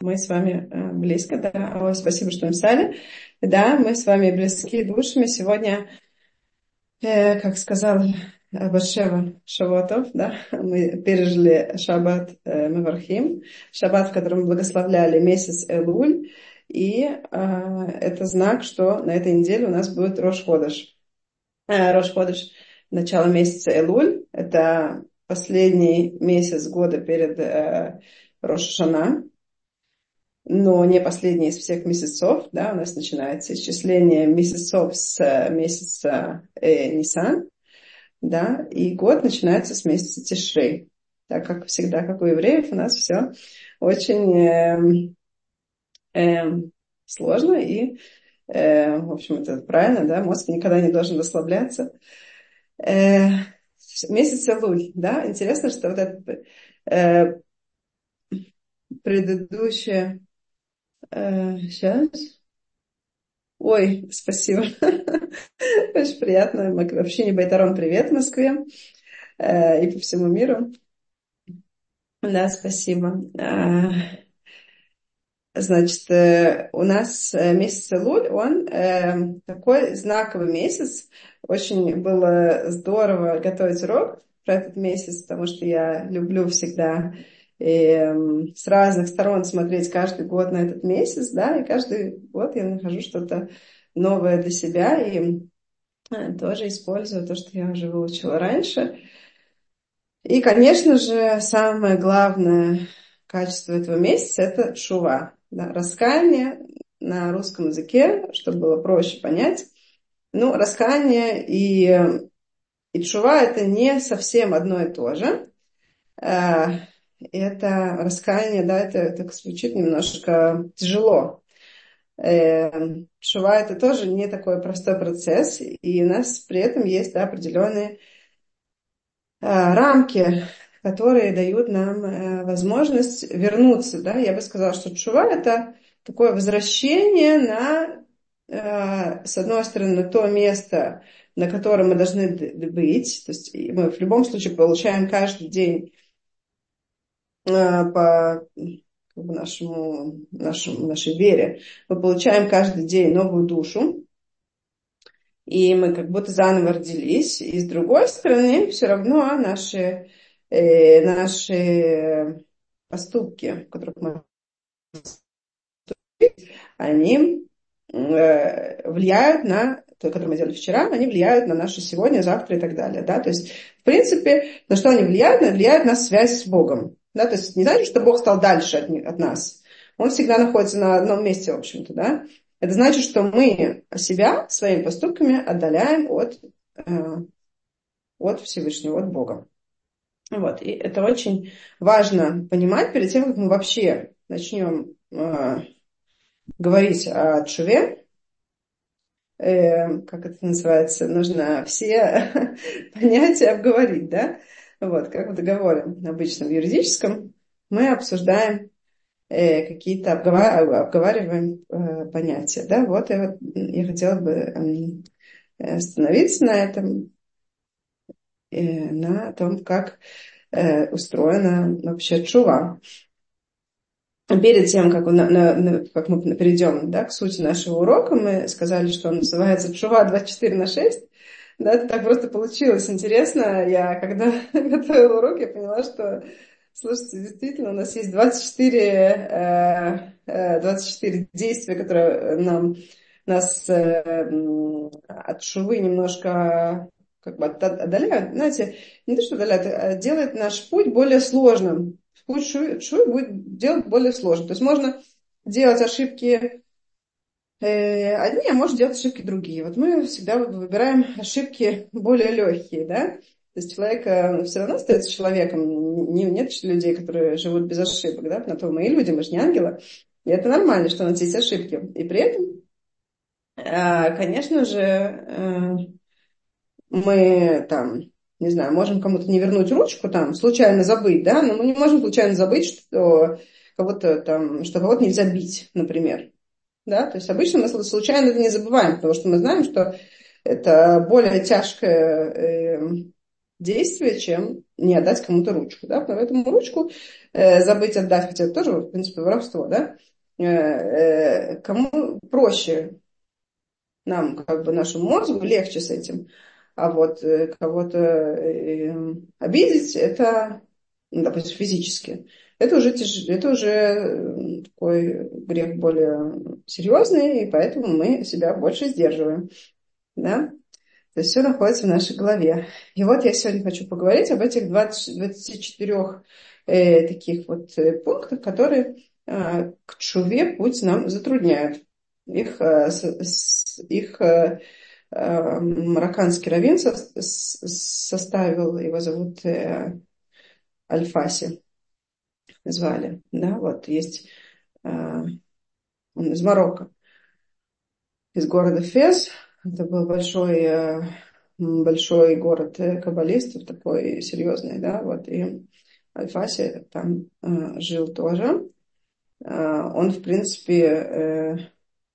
мы с вами близко, да. Ой, спасибо, что написали. Да, мы с вами близки душами. Сегодня, как сказал Батшева Шавуатов, да, мы пережили Шаббат Мевархим, Шаббат, в котором мы благословляли месяц Элуль, и это знак, что на этой неделе у нас будет Рош Ходеш. Рош Ходеш, начало месяца Элуль, это последний месяц года перед Рош Шана, но не последний из всех месяцев, да, у нас начинается исчисление месяцев с месяца Нисан, да, и год начинается с месяца Тишрей. Так как всегда, как у евреев, у нас все очень сложно, и, в общем, это правильно, да, мозг никогда не должен расслабляться. Месяц Элуль, да, интересно, что вот это предыдущее... сейчас... Ой, спасибо. Очень приятно. Общине Байтарон, привет в Москве и по всему миру. Да, спасибо. Значит, у нас месяц Элуль, он такой знаковый месяц. Очень было здорово готовить урок про этот месяц, потому что я люблю всегда с разных сторон смотреть каждый год на этот месяц, да, и каждый год я нахожу что-то новое для себя и тоже использую то, что я уже выучила раньше. И, конечно же, самое главное качество этого месяца – это шува, да, раскаяние на русском языке, чтобы было проще понять. Ну, раскаяние и шува – это не совсем одно и то же. Это раскаяние, да, это так звучит немножко тяжело. Шува – это тоже не такой простой процесс, и у нас при этом есть, да, определенные рамки, которые дают нам возможность вернуться. Да? Я бы сказала, что тшува – это такое возвращение на, с одной стороны, на то место, на котором мы должны быть. То есть мы в любом случае получаем каждый день по нашей вере, мы получаем каждый день новую душу, и мы как будто заново родились. И с другой стороны, все равно наши поступки, в которых мы они влияют на то, которое мы делали вчера, они влияют на наше сегодня, завтра и так далее. Да? То есть, в принципе, на что они влияют? Они влияют на связь с Богом. Да? То есть, не значит, что Бог стал дальше от нас. Он всегда находится на одном месте, в общем-то. Да? Это значит, что мы себя своими поступками отдаляем от Всевышнего, от Бога. Вот. И это очень важно понимать перед тем, как мы вообще начнем говорить о тшуве. Как это называется, нужно все понятия обговорить, да? Вот, как в договоре обычно в юридическом мы обсуждаем какие-то, обговариваем понятия, да? Вот я хотела бы остановиться на этом, на том, как устроена вообще тшува. Перед тем, как мы перейдем, да, к сути нашего урока, мы сказали, что он называется «Тшува 24/6». Да, это так просто получилось. Интересно, я когда готовила урок, я поняла, что, слушайте, действительно, у нас есть 24 действия, которые нас от шувы немножко как бы отдаляют. Знаете, не то, что отдаляют, а делает наш путь более сложным. Путь шувы будет делать более сложным. То есть можно делать ошибки одни, а можно делать ошибки другие. Вот мы всегда выбираем ошибки более легкие, да? То есть человек все равно остается человеком. Нет людей, которые живут без ошибок, да? На то мы и люди, мы же не ангелы. И это нормально, что у нас есть ошибки. И при этом, конечно же, мы там, не знаю, можем кому-то не вернуть ручку, там, случайно забыть, да? Но мы не можем случайно забыть, что кого-то нельзя бить, например. Да? То есть обычно мы случайно это не забываем, потому что мы знаем, что это более тяжкое действие, чем не отдать кому-то ручку, да, поэтому ручку забыть отдать, хотя это тоже, в принципе, воровство, да, кому проще нам, как бы нашему мозгу, легче с этим. А вот кого-то обидеть, это, ну, допустим, физически, это уже такой грех более серьезный, и поэтому мы себя больше сдерживаем. Да? То есть все находится в нашей голове. И вот я сегодня хочу поговорить об этих 24 таких вот пунктах, которые к чуве путь нам затрудняют. Марокканский раввин составил, его зовут Аль-Фаси, звали. Да, вот есть, он из Марокко, из города Фес. Это был большой город каббалистов, такой серьезный, да, вот, и Аль-Фаси там жил тоже. Он, в принципе,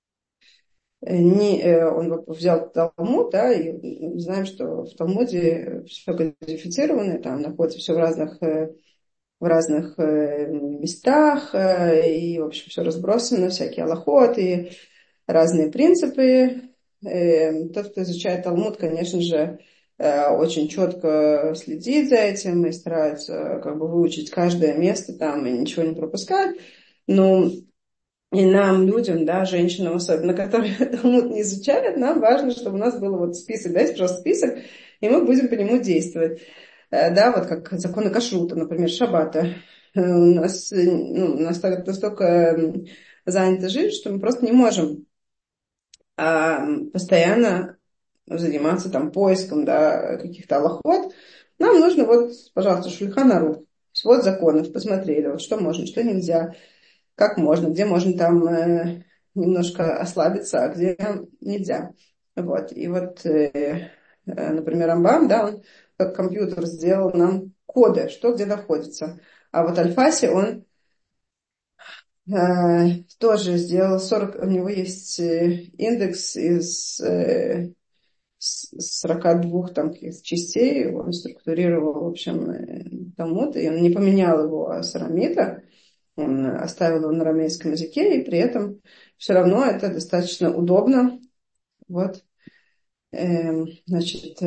он взял Талмуд, да, и знаем, что в Талмуде все кодифицировано, там находится все в разных местах, и, в общем, все разбросано, всякие алахот, разные принципы. Тот, кто изучает Талмуд, конечно же, очень четко следит за этим и старается как бы выучить каждое место там и ничего не пропускать. Но и нам, людям, да, женщинам особенно, которые Талмуд не изучают, нам важно, чтобы у нас был вот список, дайте, пожалуйста, список, и мы будем по нему действовать. Да, вот как законы кашрута, например, шаббата. У нас настолько занята жизнь, что мы просто не можем постоянно заниматься там поиском, да, каких-то алахот. Нам нужно вот, пожалуйста, Шульхан Арух, свод законов, посмотрели, вот что можно, что нельзя, как можно, где можно там немножко ослабиться, а где нельзя. Вот. И вот, например, Рамбам, да, он как компьютер сделал нам коды, что где находится. А вот Альфаси, он тоже сделал 40, у него есть индекс из 42 там частей, он структурировал, в общем, Талмуд, и он не поменял его с арамита, он оставил его на арамейском языке, и при этом все равно это достаточно удобно. Вот, значит,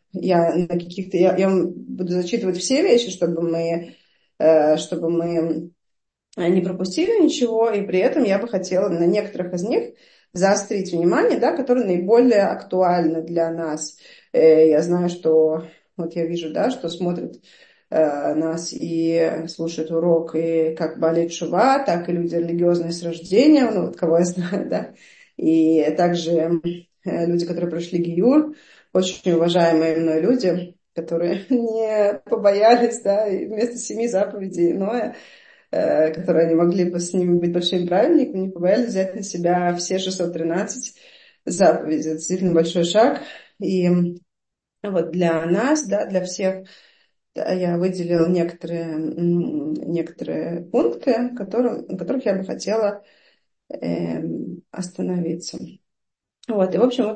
я вам буду зачитывать все вещи, чтобы мы не пропустили ничего, и при этом я бы хотела на некоторых из них заострить внимание, да, которые наиболее актуальны для нас. Я знаю, что вот я вижу, да, что смотрят нас и слушают урок и как Бали Чува, так и люди религиозные с рождения, ну вот кого я знаю, да, и также люди, которые прошли Гиюр, очень уважаемые мной люди, которые не побоялись, да, и вместо 7 заповедей Ноя, которые они могли бы с ними быть большими праведниками, не побоялись взять на себя все 613 заповедей. Это действительно большой шаг. И вот для нас, да, для всех, да, я выделила некоторые пункты, на которых я бы хотела остановиться. Вот, и в общем,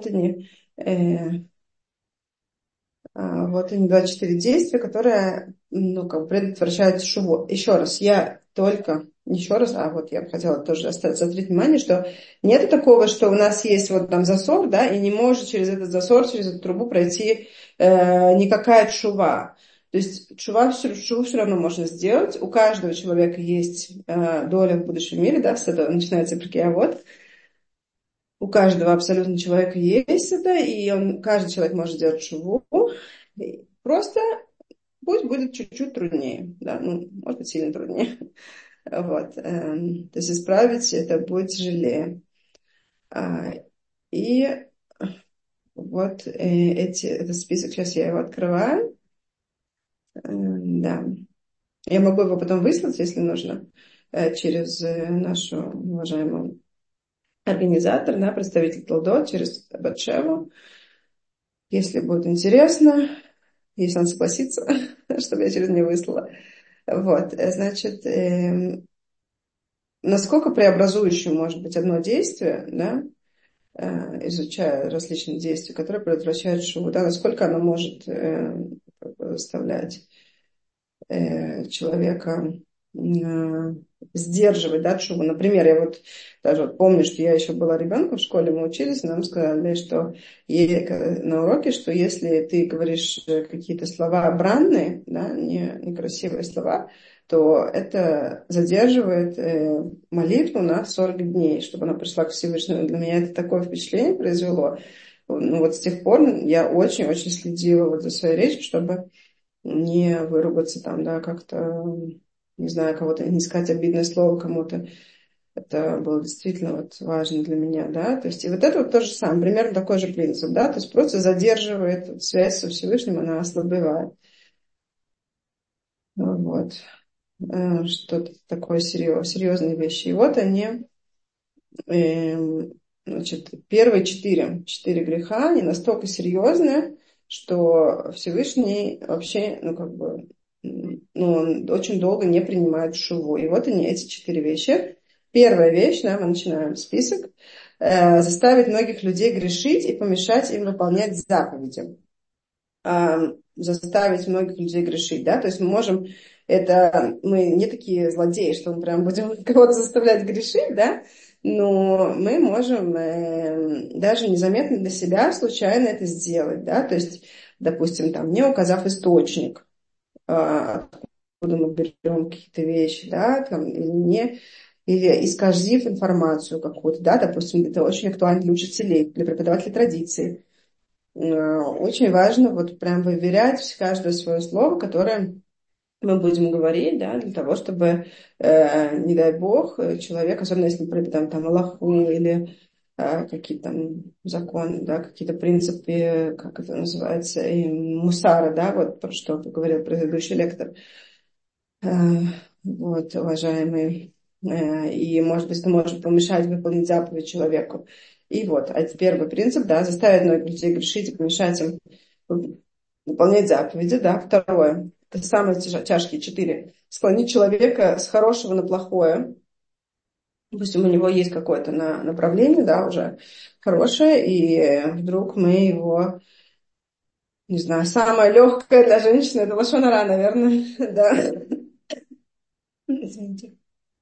вот они 24 действия, которые, ну, как бы предотвращают шуву. Вот я бы хотела тоже заострить внимание, что нет такого, что у нас есть вот там засор, да, и не может через этот засор, через эту трубу пройти никакая шува. То есть шуву все равно можно сделать. У каждого человека есть доля в будущем мире, да, с этого начинается вот. У каждого абсолютно человека есть это, и каждый человек может сделать шуву. Просто пусть будет чуть-чуть труднее, да, ну, может быть, сильно труднее. Вот. То есть исправить это будет тяжелее. И вот этот список, сейчас я его открываю. Да. Я могу его потом выслать, если нужно, через нашу уважаемую организатор, да, представитель Толдот, через Батшеву. Если будет интересно, если он согласится, чтобы я через нее выслала. Вот, значит, насколько преобразующим может быть одно действие, да, изучая различные действия, которые предотвращают шуву, да, насколько оно может заставлять человека сдерживать, да, шуву. Например, я вот даже вот помню, что я еще была ребенком в школе, мы учились, нам сказали, что на уроке, что если ты говоришь какие-то слова бранные, да, некрасивые слова, то это задерживает молитву на 40 дней, чтобы она пришла к Всевышнему. Для меня это такое впечатление произвело. Ну, вот с тех пор я очень-очень следила вот за своей речью, чтобы не выругаться там, да, как-то, не знаю, кого-то, не сказать обидное слово кому-то. Это было действительно вот важно для меня, да, то есть и вот это вот то же самое, примерно такой же принцип, да, то есть просто задерживает связь со Всевышним, она ослабевает. Вот. Что-то такое серьезные вещи. И вот они, значит, первые четыре греха, они настолько серьезные, что Всевышний вообще, ну, как бы, ну, он очень долго не принимает шуву. И вот они, эти 4 вещи. Первая вещь, да, мы начинаем список, заставить многих людей грешить и помешать им выполнять заповеди. Заставить многих людей грешить, да, то есть мы можем, мы не такие злодеи, что мы прям будем кого-то заставлять грешить, да, но мы можем даже незаметно для себя случайно это сделать, да, то есть, допустим, там, не указав источник, откуда мы берем какие-то вещи, да, там, или исказив информацию какую-то, да, допустим, это очень актуально для учителей, для преподавателей традиции. Очень важно вот прям выверять каждое свое слово, которое мы будем говорить, да, для того, чтобы, не дай бог, человек, особенно если мы преподаем там Аллаху или какие-то там законы, да, какие-то принципы, как это называется, и мусара, да, вот про что говорил предыдущий лектор, вот, уважаемый, и, может быть, это может помешать выполнить заповедь человеку. И вот, а первый принцип, да, заставить многих людей грешить и помешать им выполнять заповеди, да. Второе, это самые тяжкие 4. Склонить человека с хорошего на плохое. Допустим, у него есть какое-то направление, да, уже хорошее, и вдруг мы его, не знаю, самое легкое для женщины, это лашон ара, наверное, да. Извините.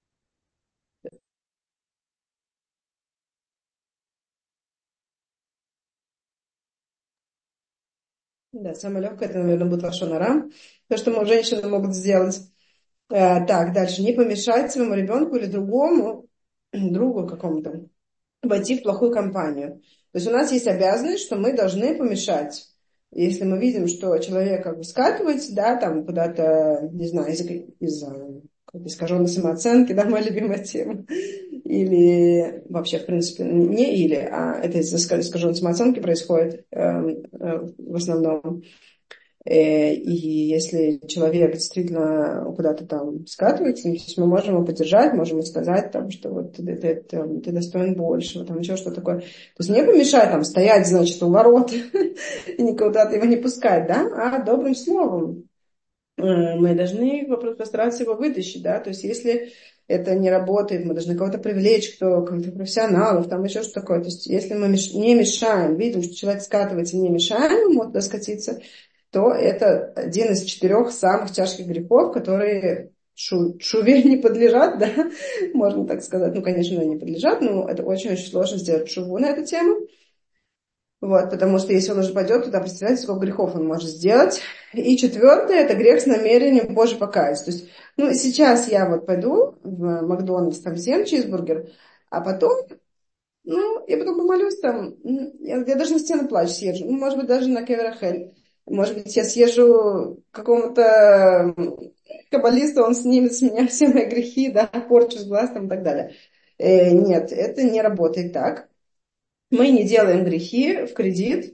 Да, самое легкое, это, наверное, будет лашон ара. То, что женщины могут сделать. Так, дальше. Не помешать своему ребенку или другому, другу какому-то, войти в плохую компанию. То есть у нас есть обязанность, что мы должны помешать. Если мы видим, что человек как бы скатывается, да, там куда-то, не знаю, из-за как бы искаженной самооценки, да, моя любимая тема, или вообще, в принципе, не или, а это из-за искаженной самооценки происходит в основном. И если человек действительно куда-то там скатывается, то есть мы можем его поддержать, можем ему сказать, там, что вот ты достоин большего, там еще что такое. То есть не помешать там стоять, значит, у ворот и никуда-то его не пускать, да, а добрым словом. Мы должны постараться его вытащить, да, то есть если это не работает, мы должны кого-то привлечь, кого-то профессионалов, там еще что такое. То есть если мы не мешаем, видим, что человек скатывается, не мешаем ему туда скатиться, то это один из 4 самых тяжких грехов, которые шуве не подлежат, да, можно так сказать. Ну, конечно, не подлежат, но это очень-очень сложно сделать шуву на эту тему. Вот, потому что если он уже пойдет туда, представляете, сколько грехов он может сделать. И 4, это грех с намерением позже покаяться. То есть, ну, сейчас я вот пойду в Макдональдс, там съем чизбургер, а потом, ну, я потом помолюсь там, я даже на стену плач съезжу, ну, может быть, даже на Кеверахель. Может быть, я съезжу к какому-то каббалисту, он снимет с меня все мои грехи, да, порчу с глаз там и так далее. Нет, это не работает так. Мы не делаем грехи в кредит.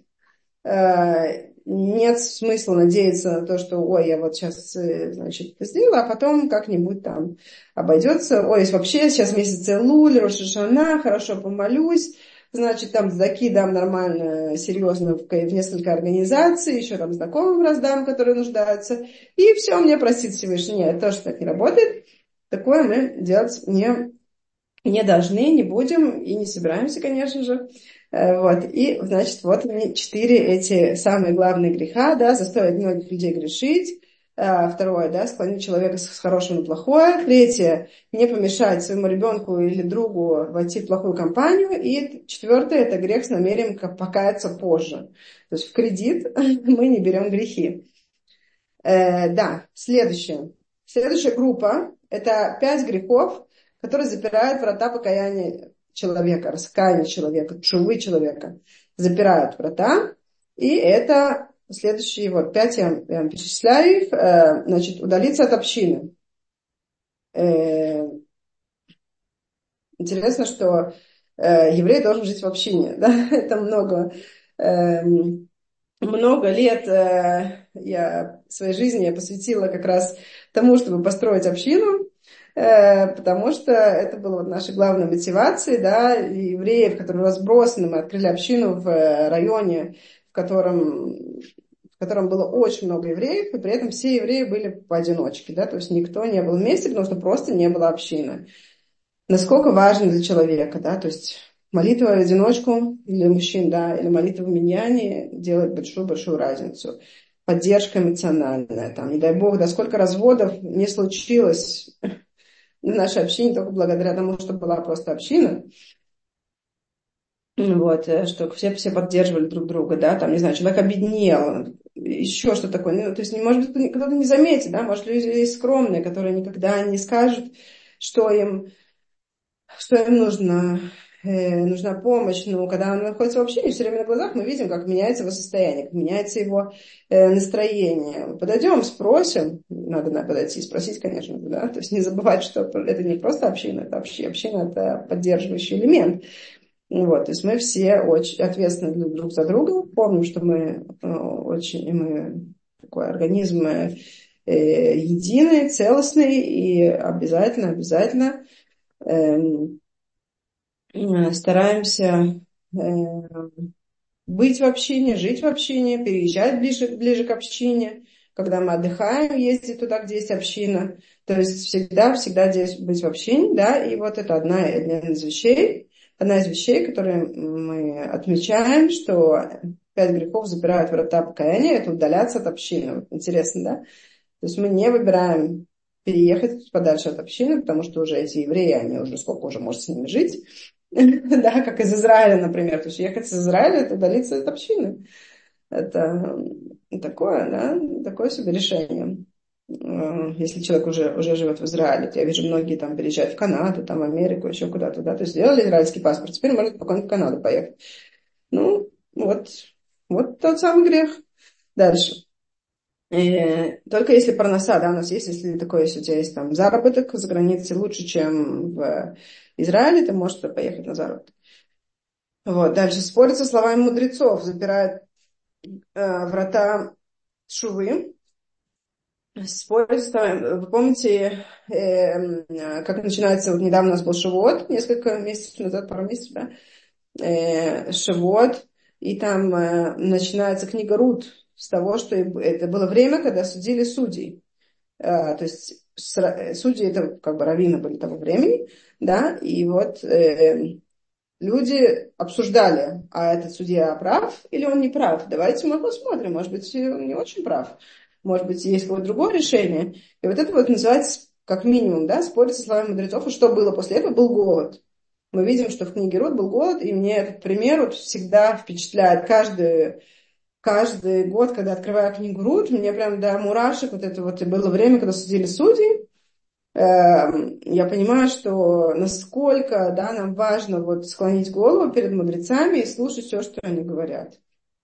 Нет смысла надеяться на то, что, ой, я вот сейчас, значит, это сделала, а потом как-нибудь там обойдется. Ой, вообще сейчас месяц Элуль, Рош ха-Шана, хорошо помолюсь, значит, там сдаки дам нормально, серьезно в несколько организаций, еще там знакомым раздам, которые нуждаются, и все, мне простит Всевышний. Нет, тоже так не работает. Такое мы делать не Не должны, не будем и не собираемся, конечно же. Вот. И, значит, вот они, 4 эти самые главные греха, да, заставить многих людей грешить. Второе, да, склонить человека с хорошего на плохое. Третье, не помешать своему ребенку или другу войти в плохую компанию. И четвертое, это грех с намерением покаяться позже. То есть в кредит мы не берем грехи. Да, следующее. Следующая группа, это 5 грехов, которые запирают врата покаяния человека, раскаяния человека, тшувы человека. Запирают врата. И это следующие, вот 5 я вам перечисляю их. Значит, удалиться от общины. Интересно, что еврей должен жить в общине. Да? Это много лет я своей жизни я посвятила как раз тому, чтобы построить общину, потому что это было вот нашей главной мотивацией, да, евреев, которые разбросаны, мы открыли общину в районе, в котором было очень много евреев, и при этом все евреи были поодиночке, да, то есть никто не был вместе, потому что просто не было общины. Насколько важно для человека, да, то есть молитва в одиночку для мужчин, да, или молитва в миньяне делает большую-большую разницу. Поддержка эмоциональная, там, не дай бог, да, сколько разводов не случилось в нашей общине только благодаря тому, что была просто община. Вот, что все поддерживали друг друга, да, там, не знаю, человек обеднел, еще что такое. Ну, то есть, может быть, кто-то не заметит, да, может, люди есть скромные, которые никогда не скажут, что им нужна помощь, но когда он находится в общении, все время на глазах мы видим, как меняется его состояние, как меняется его настроение. Подойдем, спросим, надо подойти и спросить, конечно, да, то есть не забывать, что это не просто община, это община, это поддерживающий элемент. Вот, то есть мы все очень ответственны друг за друга, помним, что мы такой организм единый, целостный, и обязательно стараемся быть в общине, жить в общине, переезжать ближе к общине, когда мы отдыхаем, ездить туда, где есть община. То есть всегда здесь быть в общине, да, и вот это одна из вещей, которые мы отмечаем, что 5 грехов запирают врата покаяния, это удаляться от общины. Вот интересно, да? То есть мы не выбираем переехать подальше от общины, потому что уже эти евреи, они уже сколько уже может с ними жить. Да, как из Израиля, например. То есть ехать из Израиля, это удалиться от общины. Это такое, да, такое себе решение. Если человек уже живет в Израиле, то я вижу, многие там переезжают в Канаду, там в Америку, еще куда-то, да, то есть сделали израильский паспорт, теперь можно спокойно в Канаду поехать. Ну, вот тот самый грех. Дальше. Только если парноса, да, у нас есть, если такое, если у тебя есть там заработок за границей лучше, чем в Израиле, ты можешь туда поехать на заработок. Вот, дальше спорить со словами мудрецов, запирает врата шувы. Спорить с словами, вы помните, как начинается, вот недавно у нас был Шавуот, несколько месяцев назад, пару месяцев, да, Шавуот, и там начинается книга Рут с того, что это было время, когда судили судей. То есть судьи это как бы раввины были того времени, да, и вот люди обсуждали, а этот судья прав или он не прав. Давайте мы посмотрим, может быть, он не очень прав, может быть, есть какое-то другое решение. И вот это вот называется, как минимум, да, спорить со словами мудрецов. И что было после этого? Был голод. Мы видим, что в книге Рут был голод, и мне этот пример вот всегда впечатляет. Каждый год, когда открываю книгу Рут, мне прям до мурашек вот это вот было время, когда судили судьи. Я понимаю, что насколько, да, нам важно вот склонить голову перед мудрецами и слушать все, что они говорят.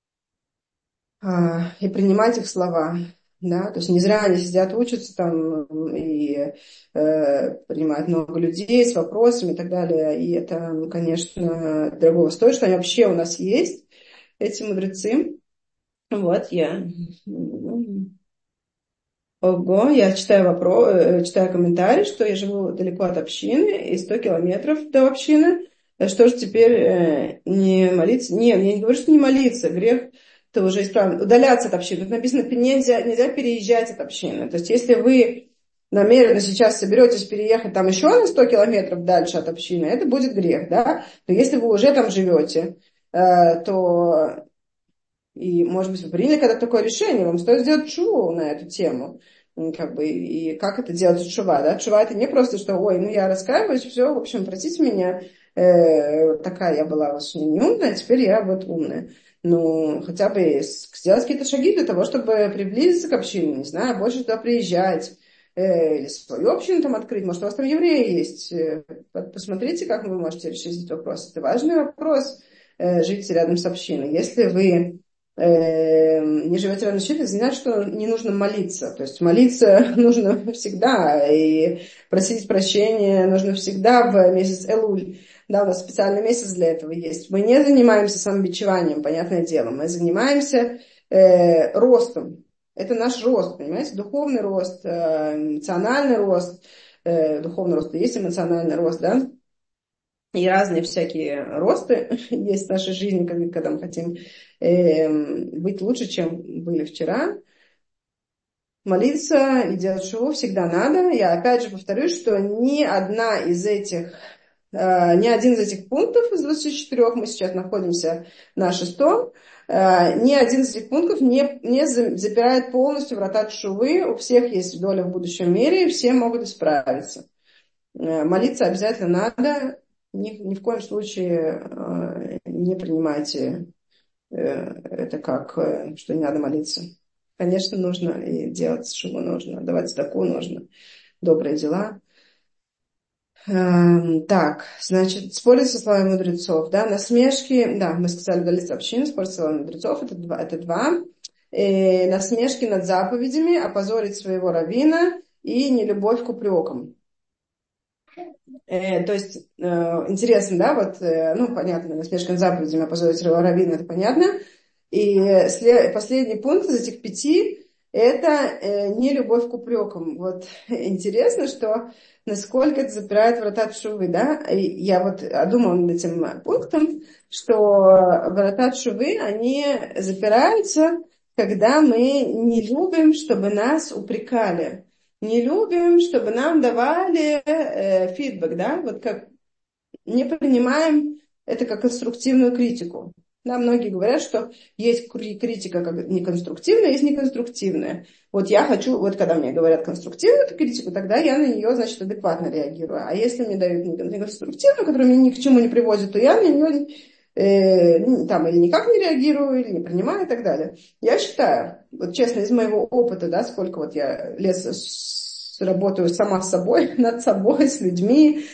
И принимать их слова. Да? То есть не зря они сидят, учатся там и принимают много людей с вопросами и так далее. И это, конечно, дорого стоит, что они вообще у нас есть, эти мудрецы. Вот я... Ого, я читаю комментарий, что я живу далеко от общины, и 100 километров до общины. Что же теперь не молиться? Нет, я не говорю, что не молиться. Грех это уже исправлен. Удаляться от общины. Тут написано, нельзя переезжать от общины. То есть, если вы намеренно сейчас соберетесь переехать там еще на 100 километров дальше от общины, это будет грех, да. Но если вы уже там живете, то и, может быть, вы приняли когда-то такое решение, вам стоит сделать тшуву на эту тему. Как бы, и как это делать тшува, да? Тшува это не просто, что, ой, ну я раскаиваюсь, все, в общем, простите меня, такая я была очень неумная, теперь я вот умная. Ну, хотя бы сделать какие-то шаги для того, чтобы приблизиться к общине, не знаю, больше туда приезжать, или свою общину там открыть, может, у вас там евреи есть. Посмотрите, как вы можете решить этот вопрос. Это важный вопрос, жить рядом с общиной. Если вы не живете рядом с общиной, это не значит, что не нужно молиться. То есть молиться нужно всегда, и просить прощения нужно всегда в месяц Элуль. Да, у нас специальный месяц для этого есть. Мы не занимаемся самобичеванием, понятное дело. Мы занимаемся ростом. Это наш рост, понимаете, духовный рост, эмоциональный рост, духовный рост, есть эмоциональный рост, да, и разные всякие росты есть в нашей жизни, когда мы хотим быть лучше, чем были вчера. Молиться и делать шоу всегда надо. Я опять же повторюсь, что ни один из этих пунктов из 24, мы сейчас находимся на шестом, ни один из этих пунктов не запирает полностью врата тшувы. У всех есть доля в будущем мире, и все могут исправиться. Молиться обязательно надо. Ни в коем случае не принимайте это как, что не надо молиться. Конечно, нужно и делать шуву нужно, давать цдаку нужно, добрые дела. Так, значит, спорить со словами мудрецов, да, насмешки, да, мы сказали, удалиться общины, спорить со словами мудрецов, это два. Насмешки над заповедями, опозорить своего раввина и нелюбовь к упрекам. То есть, интересно, да, вот, ну, понятно, насмешка над заповедями, опозорить своего раввина, это понятно. И последний пункт из этих 5 это не любовь к упрекам. Вот интересно, что насколько это запирает врата тшувы, да? И я вот думала над этим пунктом, что врата тшувы, они запираются, когда мы не любим, чтобы нас упрекали. Не любим, чтобы нам давали фидбэк, да? Вот как не принимаем это как конструктивную критику. Да, многие говорят, что есть критика как неконструктивная, есть неконструктивная. Вот я хочу, вот когда мне говорят конструктивную критику, тогда я на нее, значит, адекватно реагирую. А если мне дают неконструктивную, которая меня ни к чему не приводит, то я на нее там или никак не реагирую, или не принимаю и так далее. Я считаю, вот честно, из моего опыта, да, сколько вот я лет работаю сама с собой, над собой, с людьми,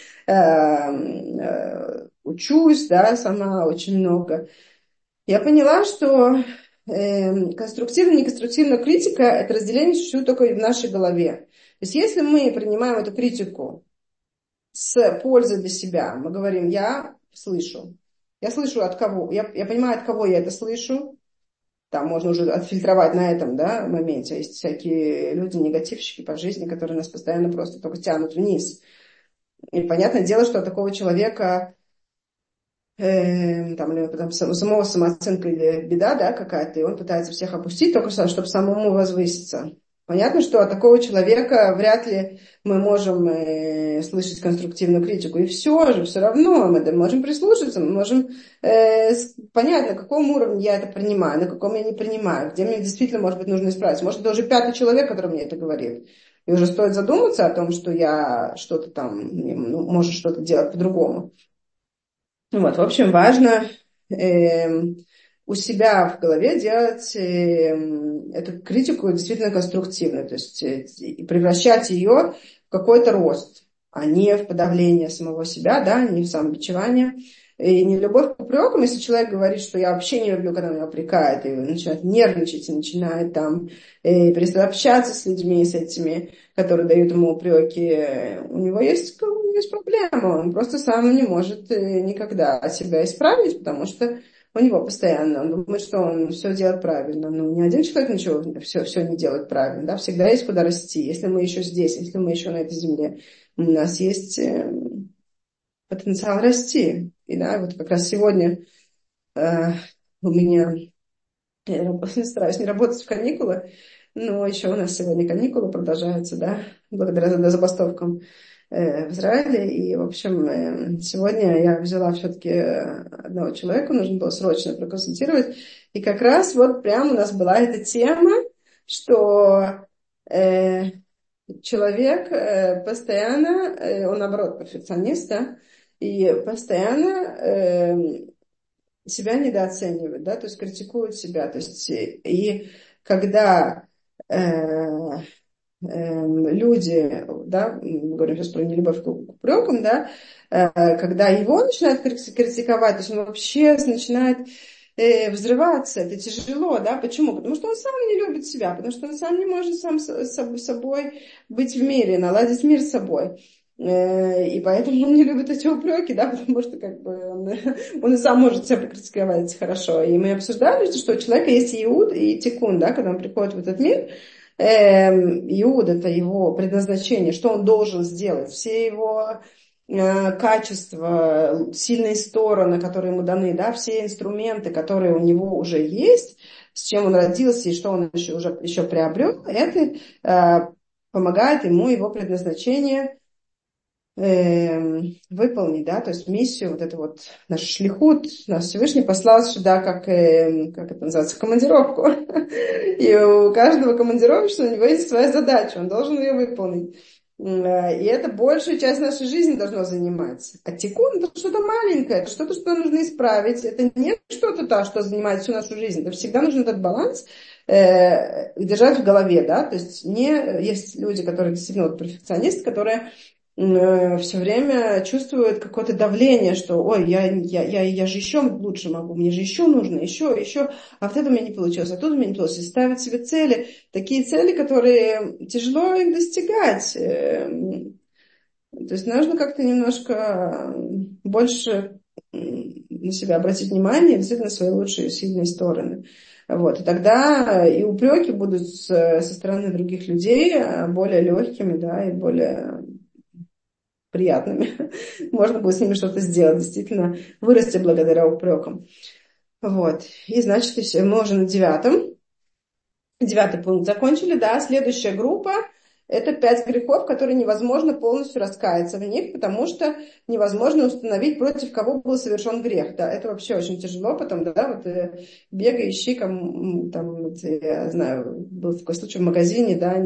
учусь, да, сама очень много. Я поняла, что конструктивная и неконструктивная критика – это разделение существует только в нашей голове. То есть если мы принимаем эту критику с пользой для себя, мы говорим, я слышу от кого, я понимаю, от кого я это слышу, там можно уже отфильтровать на этом, да, моменте. Есть всякие люди, негативщики по жизни, которые нас постоянно просто только тянут вниз. И понятное дело, что от такого человека там, или там, у самого самооценка или беда, да, какая-то, и он пытается всех опустить, только чтобы самому возвыситься. Понятно, что от такого человека вряд ли мы можем слышать конструктивную критику. И все равно мы можем прислушаться, мы можем понять, на каком уровне я это принимаю, на каком я не принимаю, где мне действительно, может быть, нужно исправиться. Может, это уже 5-й человек, который мне это говорит. И уже стоит задуматься о том, что я что-то там, ну, может что-то делать по-другому. Вот, в общем, важно у себя в голове делать эту критику действительно конструктивной, то есть превращать ее в какой-то рост, а не в подавление самого себя, да, не в самобичевание. И не любовь к упрекам, если человек говорит, что я вообще не люблю, когда меня упрекают, и начинает нервничать, и начинает там перестать общаться с людьми, с этими, которые дают ему упреки, у него есть проблема, он просто сам не может никогда себя исправить, потому что у него постоянно, он думает, что он все делает правильно. Но ни один человек ничего, все не делает правильно, да, всегда есть куда расти. Если мы еще здесь, если мы еще на этой земле, у нас есть потенциал расти. И да, вот как раз сегодня у меня, я стараюсь не работать в каникулы, но еще у нас сегодня каникулы продолжаются, да, благодаря забастовкам в Израиле. И, в общем, сегодня я взяла все-таки одного человека, нужно было срочно проконсультировать. И как раз вот прямо у нас была эта тема, что человек постоянно, он наоборот перфекционист, да, и постоянно себя недооценивает, да, то есть критикует себя. То есть, и когда люди, да, мы говорим сейчас про нелюбовь к упрекам, да, когда его начинают критиковать, то есть он вообще начинает взрываться, это тяжело, да, почему? Потому что он сам не любит себя, потому что он сам не может сам с собой быть в мире, наладить мир с собой. И поэтому он не любит эти упреки, да, потому что как бы он и сам может себя покритиковать хорошо. И мы обсуждали, что у человека есть иуд и тикун, да, когда он приходит в этот мир, иуд — это его предназначение, что он должен сделать, все его качества, сильные стороны, которые ему даны, да, все инструменты, которые у него уже есть, с чем он родился и что он еще приобрел, это помогает ему его предназначение выполнить, да, то есть миссию, вот это вот наш шлихут, наш Всевышний послал сюда как это называется, командировку. И у каждого командировочного у него есть своя задача, он должен ее выполнить. И это большая часть нашей жизни должно занимать. А тикун — это что-то маленькое, это что-то, что нужно исправить. Это не что-то, то, что занимает всю нашу жизнь. Это всегда нужно этот баланс держать в голове, да. То есть есть люди, которые действительно вот перфекционисты, которые все время чувствуют какое-то давление, что ой, я же еще лучше могу, мне же еще нужно, еще, а вот это у меня не получилось, а тут у меня не получилось. И ставят себе цели, такие цели, которые тяжело их достигать. То есть нужно как-то немножко больше на себя обратить внимание, действительно, на свои лучшие сильные стороны. Вот. И тогда и упреки будут со стороны других людей более легкими, да, и более приятными. Можно будет с ними что-то сделать, действительно, вырасти благодаря упрекам. Вот. И значит, и все. Мы уже на 9. 9 пункт закончили, да. Следующая группа — это 5 грехов, которые невозможно полностью раскаяться в них, потому что невозможно установить, против кого был совершен грех. Да, это вообще очень тяжело потом, да, вот бегай, ищи, там, вот, я знаю, был такой случай в магазине, да,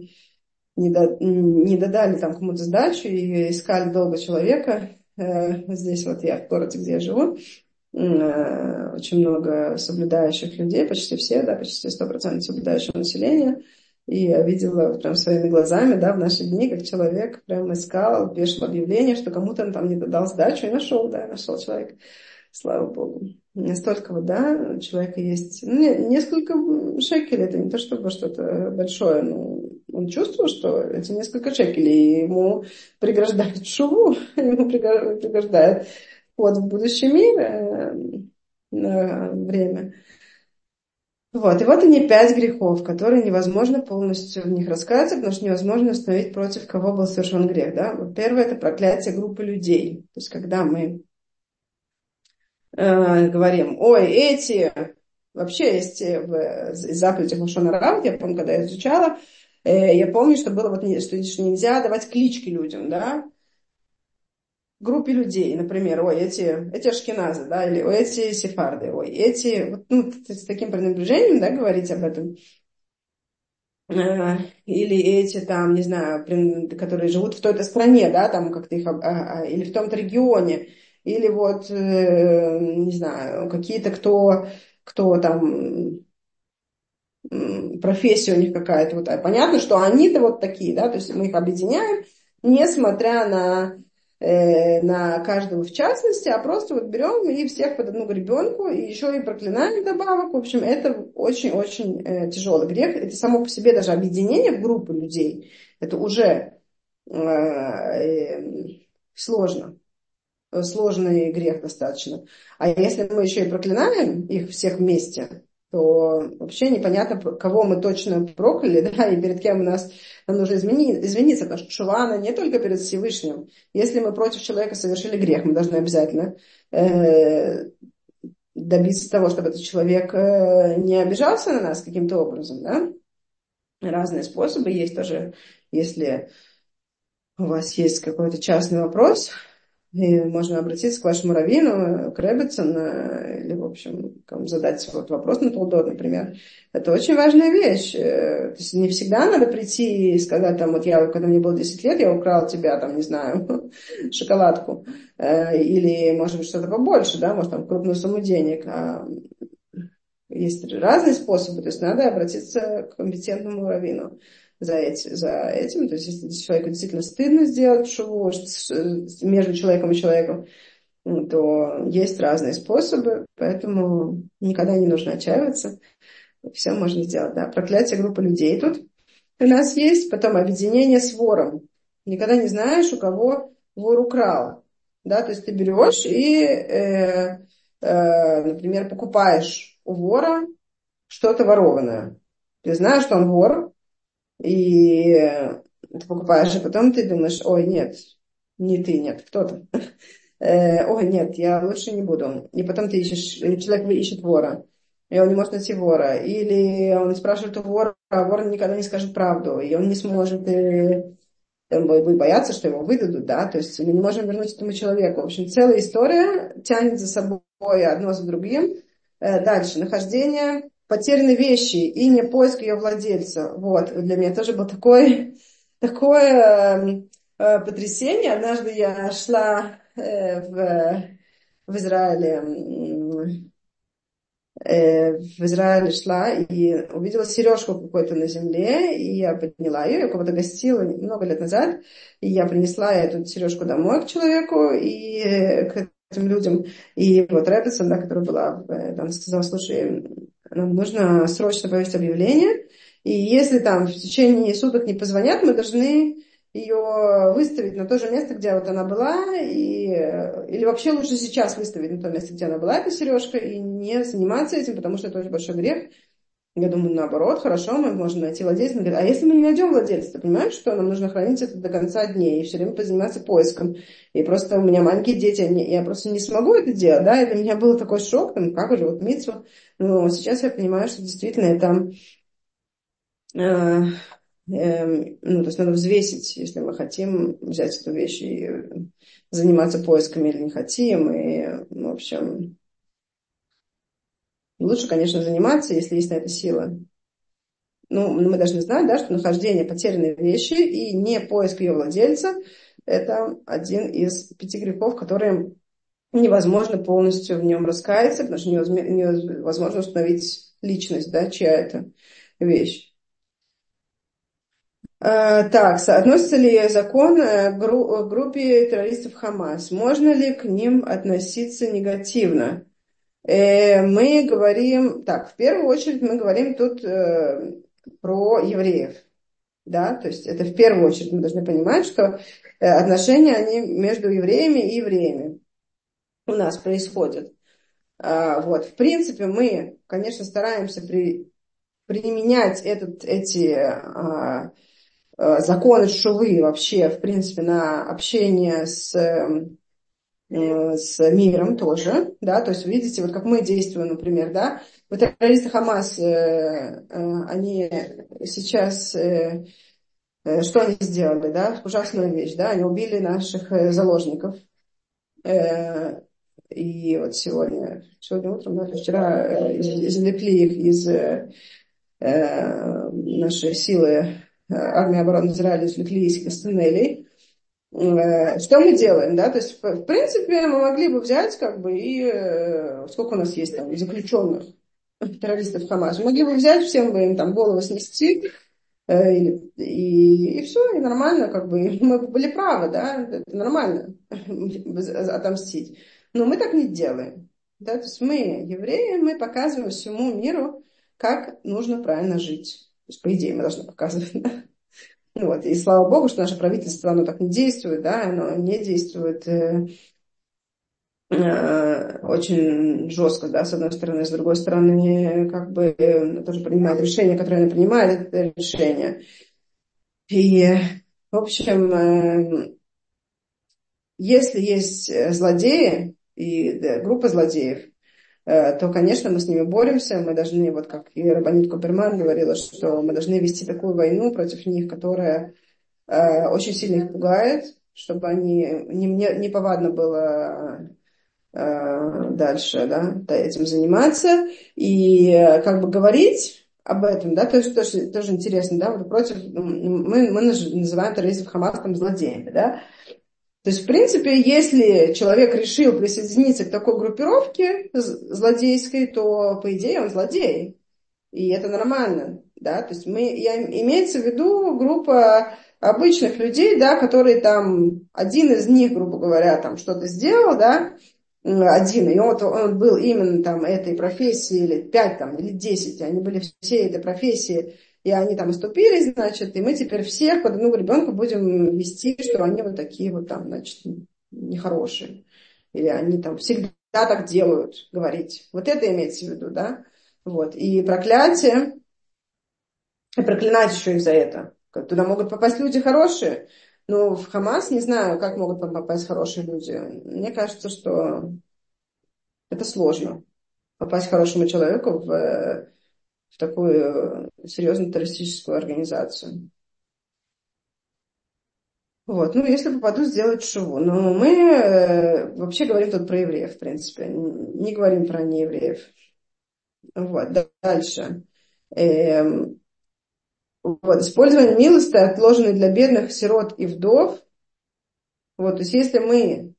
не додали там кому-то сдачу и искали долго человека. Здесь вот я в городе, где я живу, очень много соблюдающих людей, почти все, да, почти 100% соблюдающего населения. И я видела прям своими глазами, да, в наши дни, как человек прям искал, вешал объявление, что кому-то он там не додал сдачу, и нашел человек. Слава Богу. Настолько вот, да, у человека есть несколько шекелей, это не то чтобы что-то большое, но он чувствовал, что эти несколько шекелей ему преграждают шуву, ему преграждают вход в будущий мир на время. Вот, и вот они 5 грехов, которые невозможно полностью в них раскаяться, потому что невозможно установить, против кого был совершен грех, да. Вот первое — это проклятие группы людей. То есть, когда мы говорим, ой, эти, вообще есть в заповедях Лашон ара, я помню, когда я изучала, я помню, что было вот, что нельзя давать клички людям, да, группе людей, например, ой, эти ашкеназы, да, или ой, эти сефарды, ой, эти, вот, ну, с таким пренебрежением, да, говорить об этом, или эти там, не знаю, которые живут в той-то стране, да, там как-то их, или в том-то регионе, или вот, не знаю, какие-то, кто там, профессия у них какая-то, вот, понятно, что они-то вот такие, да, то есть мы их объединяем, несмотря на каждого в частности, а просто вот берем и всех под одну гребенку, и еще и проклинаем добавок. В общем, это очень-очень тяжелый грех. Это само по себе даже объединение в группы людей, это уже сложно. Сложный грех достаточно. А если мы еще и проклинаем их всех вместе, то вообще непонятно, кого мы точно прокляли, да, и перед кем нам нужно извиниться, потому что шува, она не только перед Всевышним. Если мы против человека совершили грех, мы должны обязательно добиться того, чтобы этот человек не обижался на нас каким-то образом, да. разные способы. Есть тоже, если у вас есть какой-то частный вопрос, и можно обратиться к вашему раввину, к Реббецену, или, в общем, кому задать вот вопрос на полдот, например. Это очень важная вещь. То есть не всегда надо прийти и сказать, там, вот я, когда мне было 10 лет, я украл тебя, там, не знаю, шоколадку. Или, может быть, что-то побольше, да, может, там, крупную сумму денег. Есть разные способы, то есть надо обратиться к компетентному раввину за этим. То есть если человеку действительно стыдно сделать шуву между человеком и человеком, то есть разные способы, поэтому никогда не нужно отчаиваться. Все можно сделать, да. Проклятие группы людей тут у нас есть, потом объединение с вором. Никогда не знаешь, у кого вор украл. Да, то есть ты берешь и, например, покупаешь у вора что-то ворованное. Ты знаешь, что он вор, и ты покупаешь, а потом ты думаешь, ой, нет, не ты, нет, кто-то. Ой, нет, я лучше не буду. И потом ты ищешь, человек ищет вора, и он не может найти вора. Или он спрашивает у вора, а вор никогда не скажет правду, и он не сможет, он будет бояться, что его выдадут, да, то есть мы не можем вернуть этому человеку. В общем, целая история тянет за собой одно за другим. Дальше, нахождение потерянной вещи и не поиск ее владельца. Вот, для меня тоже был такое потрясение. Однажды я шла в Израиле, в Израиле шла и увидела сережку какую-то на земле, и я подняла ее, я кого-то гостила много лет назад, и я принесла эту сережку домой к человеку и к этим людям. И вот Рэббитсон, да, которая была, там сказала, слушай, нам нужно срочно повесить объявление, и если там в течение суток не позвонят, мы должны ее выставить на то же место, где вот она была, или вообще лучше сейчас выставить на то место, где она была, эта сережка, и не заниматься этим, потому что это очень большой грех. Я думаю, наоборот, хорошо, мы можем найти владельца. Он говорит, а если мы не найдем владельца, ты понимаешь, что нам нужно хранить это до конца дней и все время позаниматься поиском. И просто у меня маленькие дети, я просто не смогу это делать, да, и для меня был такой шок, там, как же, вот митцву. Но сейчас я понимаю, что действительно это ну, то есть надо взвесить, если мы хотим взять эту вещь и заниматься поисками или не хотим. И, в общем, лучше, конечно, заниматься, если есть на это сила. Ну, мы должны знать, да, что нахождение потерянной вещи и не поиск ее владельца — это один из 5 грехов, которые невозможно полностью в нем раскаяться, потому что невозможно установить личность, да, чья это вещь. Так, соотносится ли закон к группе террористов Хамас? Можно ли к ним относиться негативно? Мы говорим, так, в первую очередь мы говорим тут про евреев, да, то есть это в первую очередь мы должны понимать, что отношения они между евреями и евреями у нас происходят. Вот, в принципе, мы, конечно, стараемся применять эти законы шувы вообще, в принципе, на общение с миром тоже, да, то есть видите, вот как мы действуем, например, да, вот террористы Хамас, они сейчас, что они сделали, да, ужасную вещь, да, они убили наших заложников, и вот сегодня утром, да, вчера извлекли их из нашей силы армии обороны Израиля, извлекли из туннелей. Что мы делаем, да, то есть, в принципе, мы могли бы взять, как бы, и сколько у нас есть там заключенных террористов Хамас, мы могли бы взять, всем бы им там голову снести, и все, и нормально, как бы, мы были правы, да, это нормально отомстить. Но мы так не делаем, да, то есть мы, евреи, мы показываем всему миру, как нужно правильно жить. То есть, по идее, мы должны показывать, да? Ну вот, и слава богу, что наше правительство, оно так не действует, да, оно не действует очень жестко, да, с одной стороны, с другой стороны, как бы тоже принимает решения, которые оно принимает, это решение. И, в общем, если есть злодеи и да, группа злодеев, то, конечно, мы с ними боремся, мы должны, вот как и Рабанит Куперман говорила, что мы должны вести такую войну против них, которая очень сильно их пугает, чтобы они не повадно было дальше, да, этим заниматься и как бы говорить об этом, да, то есть тоже интересно, да, вот против, мы называем террористов Хамас там злодеями, да, то есть, в принципе, если человек решил присоединиться к такой группировке злодейской, то, по идее, он злодей. И это нормально, да, то есть имеется в виду группа обычных людей, да, которые там, один из них, грубо говоря, там что-то сделал, да, один, и он был именно там этой профессии, или 5 там, или 10, они были все этой профессии, и они там уступили, значит, и мы теперь всех под одну ребенка будем вести, что они вот такие вот там, значит, нехорошие. Или они там всегда так делают, говорить. Вот это имеется в виду, да? Вот. И проклятие, и проклинать еще их за это. Туда могут попасть люди хорошие, но в Хамас не знаю, как могут там попасть хорошие люди. Мне кажется, что это сложно. Попасть хорошему человеку в такую серьезную террористическую организацию. Вот. Ну, если попаду, сделать шуву. Но мы вообще говорим тут про евреев, в принципе. Не говорим про неевреев. Вот. Дальше. Вот. Использование милости, отложенной для бедных, сирот и вдов. Вот. То есть, если мы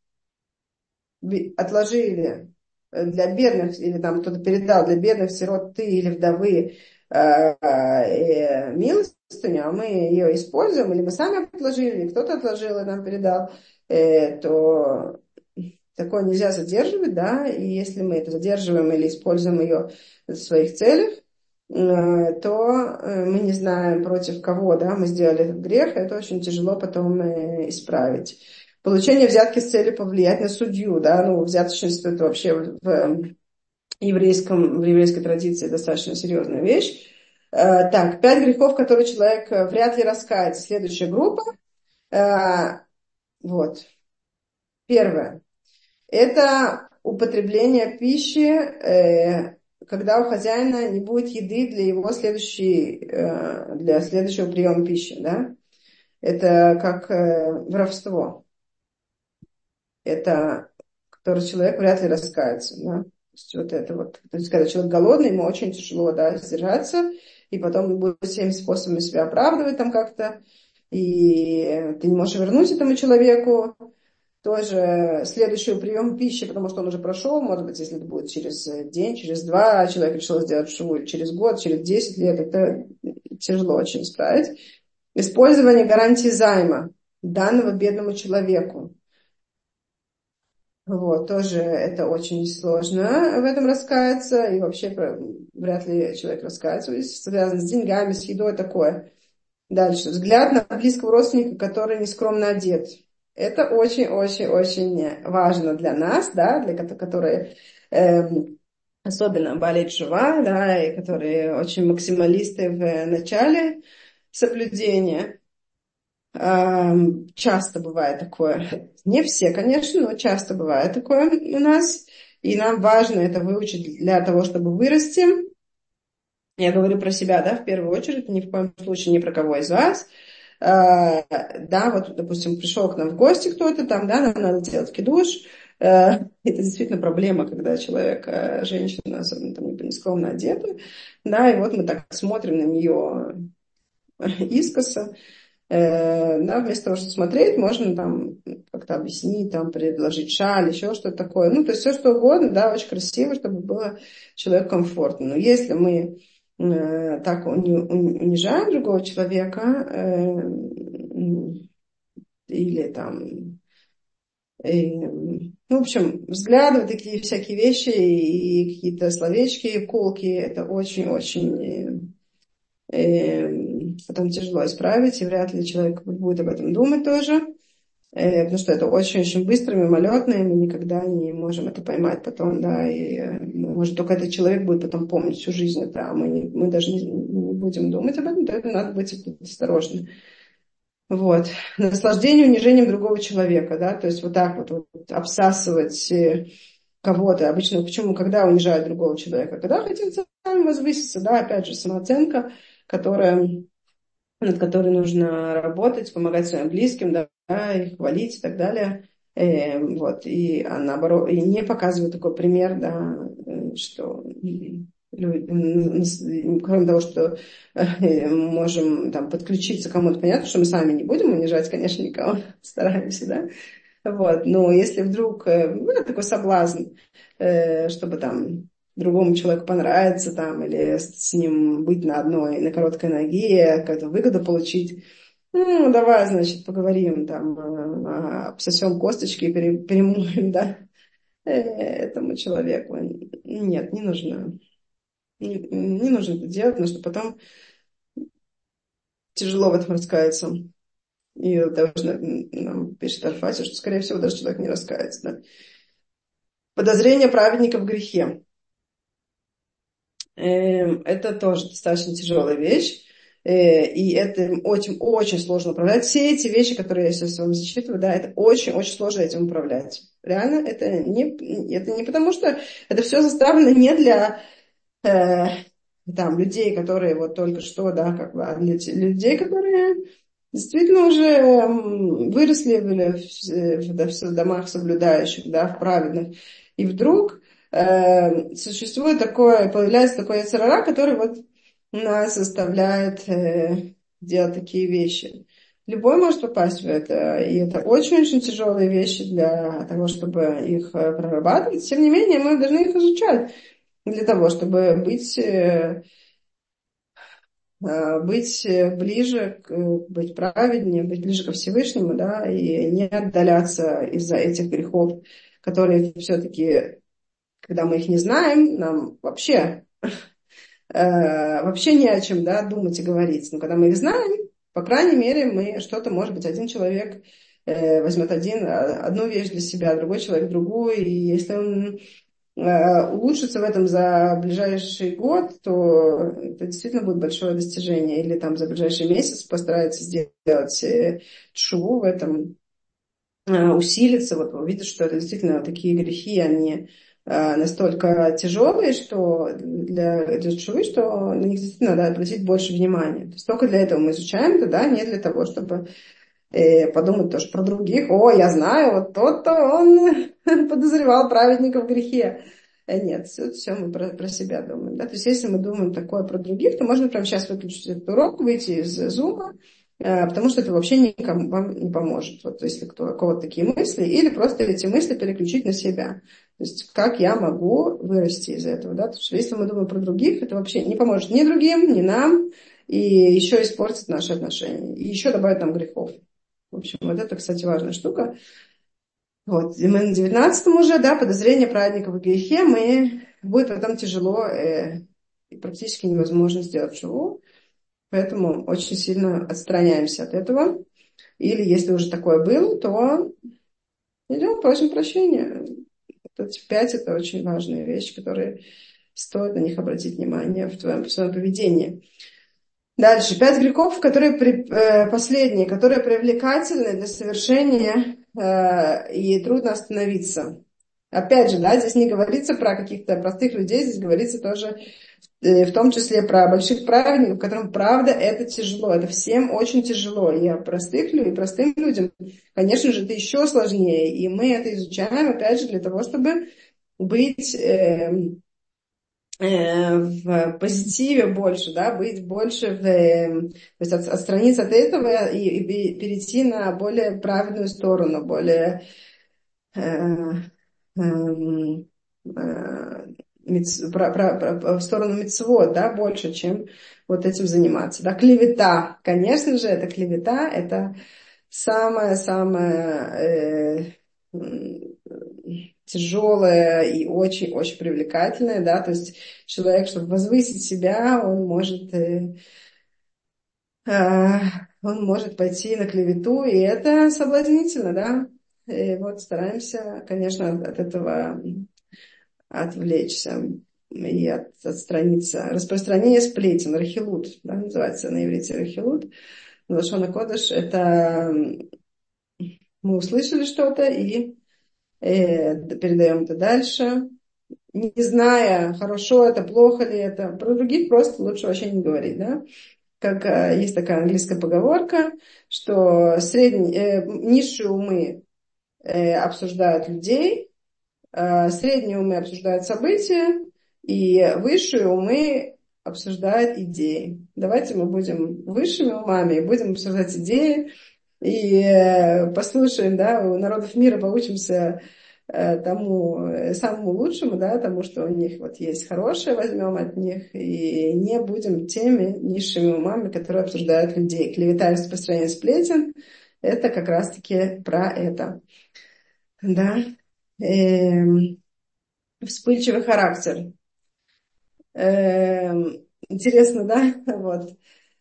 отложили для бедных, или там кто-то передал для бедных, сирот, ты или вдовы милостыню, а мы ее используем, или мы сами отложили, или кто-то отложил и нам передал, то такое нельзя задерживать, да, и если мы это задерживаем или используем ее в своих целях, то мы не знаем, против кого, да, мы сделали этот грех, это очень тяжело потом исправить. Получение взятки с целью повлиять на судью, да, ну, взяточничество это вообще в еврейской традиции достаточно серьезная вещь. Так, 5 грехов, которые человек вряд ли раскается. Следующая группа. Вот. Первое. Это употребление пищи, когда у хозяина не будет еды для его для следующего приема пищи, да. Это как воровство. Это, который человек вряд ли раскается, да. То есть вот это вот. То есть когда человек голодный, ему очень тяжело, да, сдержаться, и потом он будет всеми способами себя оправдывать там как-то, и ты не можешь вернуть этому человеку тоже следующий прием пищи, потому что он уже прошел, может быть, если это будет через день, через два, человек решил сделать шву, или через год, через 10 лет, это тяжело очень исправить. Использование гарантии займа, данного бедному человеку. Вот, тоже это очень сложно в этом раскаяться, и вообще вряд ли человек раскается, связано с деньгами, с едой, такое. Дальше. Взгляд на близкого родственника, который нескромно одет. Это очень-очень-очень важно для нас, да, для которые особенно болеет жива, да, и которые очень максималисты в начале соблюдения. Часто бывает такое. Не все, конечно, но часто бывает такое у нас. И нам важно это выучить для того, чтобы вырасти. Я говорю про себя, да, в первую очередь, ни в коем случае ни про кого из вас. Да, вот, допустим, пришел к нам в гости кто-то там, да, нам надо делать кидуш. Это действительно проблема, когда человек, женщина, особенно там нескромно одета, да, и вот мы так смотрим на нее искоса. Да, вместо того, чтобы смотреть, можно там как-то объяснить, там, предложить шаль, еще что-то такое. Ну, то есть все, что угодно, да, очень красиво, чтобы было человеку комфортно. Но если мы так унижаем другого человека, или там, ну, в общем, взгляды, вот такие всякие вещи и какие-то словечки, колки, это очень-очень потом тяжело исправить, и вряд ли человек будет об этом думать тоже, потому что это очень-очень быстро, мимолетно, и мы никогда не можем это поймать потом, да, и может только этот человек будет потом помнить всю жизнь это, а мы даже не будем думать об этом, поэтому надо быть осторожным. Вот. Наслаждение унижением другого человека, да, то есть вот так вот обсасывать кого-то. Обычно почему, когда унижают другого человека? Когда хотим сами возвыситься, да, опять же, самооценка, над которой нужно работать, помогать своим близким, да, их хвалить и так далее. Вот, и наоборот, и не показываю такой пример, да, что кроме того, что можем там подключиться к кому-то, понятно, что мы сами не будем унижать, конечно, никого, стараемся, да, вот, но если вдруг, такой соблазн, чтобы там другому человеку понравиться там, или с ним быть на одной, на короткой ноге, какую-то выгоду получить, ну, давай, значит, поговорим там, обсосем косточки и перемоем, да, этому человеку. Нет, не нужно. Не нужно это делать, потому что потом тяжело в этом раскаяться. И даже нам пишет Альфатия, что, скорее всего, даже человек не раскается. Да? Подозрение праведника в грехе. Это тоже достаточно тяжелая вещь. И это очень сложно управлять. Все эти вещи, которые я сейчас вам зачитываю, да, это очень сложно этим управлять. Реально, это не потому, что это все заставлено не для там, людей, которые вот только что, да, как бы, а для людей, которые действительно уже выросли в домах соблюдающих, да, в праведных. И вдруг существует такое, появляется такой йецер гара, который вот нас заставляет делать такие вещи. Любой может попасть в это, и это очень быть вещи для того, чтобы их прорабатывать. Тем не менее, мы должны их изучать для того, чтобы быть ближе, быть праведнее, быть ближе ко Всевышнему, да, и не отдаляться из-за этих грехов, которые все-таки, когда мы их не знаем, нам вообще не о чем, да, думать и говорить. Но когда мы их знаем, по крайней мере, мы что-то, может быть, один человек возьмет одну вещь для себя, другой человек другую, и если он улучшиться в этом за ближайший год, то это действительно будет большое достижение. Или там за ближайший месяц постарается сделать тшуву в этом, усилиться, вот увидеть, что это действительно такие грехи, они настолько тяжелые, что для тшувы, что на них действительно надо обратить больше внимания. То есть только для этого мы изучаем это, да, не для того, чтобы подумать тоже про других. О, я знаю, вот тот-то он подозревал праведника в грехе. Нет, все мы про себя думаем. Да? То есть если мы думаем такое про других, то можно прямо сейчас выключить этот урок, выйти из зума, потому что это вообще никому вам не поможет. Вот если у кого-то такие мысли, или просто эти мысли переключить на себя. То есть как я могу вырасти из этого. Да? Потому что если мы думаем про других, это вообще не поможет ни другим, ни нам, и еще испортит наши отношения, и еще добавит нам грехов. В общем, вот это, кстати, важная штука. Вот, и мы на 19-м уже, да, подозрение праведника в грехе, будет потом тяжело и практически невозможно сделать шуву, поэтому очень сильно отстраняемся от этого. Или если уже такое было, то идем, просим прощения. Эти 5 это очень важные вещи, которые стоит на них обратить внимание в своем поведении. Дальше. 5 грехов, последние, которые привлекательны для совершения и трудно остановиться. Опять же, да, здесь не говорится про каких-то простых людей, здесь говорится тоже в том числе про больших праведников, которым правда это тяжело, это всем очень тяжело. И простым людям, конечно же, это еще сложнее. И мы это изучаем, опять же, для того, чтобы быть в позитиве больше, да, быть больше то есть отстраниться от этого и перейти на более правильную сторону, более э, эм, в сторону мицвот, да, больше, чем вот этим заниматься. Да, клевета, конечно же, это клевета, это самое-самое тяжелое и очень-очень привлекательное, да, то есть человек, чтобы возвысить себя, он может пойти на клевету, и это соблазнительно, да, и вот стараемся, конечно, от этого отвлечься и отстраниться. Распространение сплетен, рахилут, да, называется на иврите рахилут. Лашон а-кодеш — это мы услышали что-то и передаем это дальше, не зная, хорошо это, плохо ли это. Про других просто лучше вообще не говорить, да. Как есть такая английская поговорка, что низшие умы обсуждают людей, средние умы обсуждают события, и высшие умы обсуждают идеи. Давайте мы будем высшими умами и будем обсуждать идеи, и послушаем, да, у народов мира поучимся тому самому лучшему, да, тому, что у них вот есть хорошее, возьмем от них, и не будем теми низшими умами, которые обсуждают людей. Клевета и распространение сплетен — это как раз-таки про это. Да. Вспыльчивый характер. Интересно, да? Вот.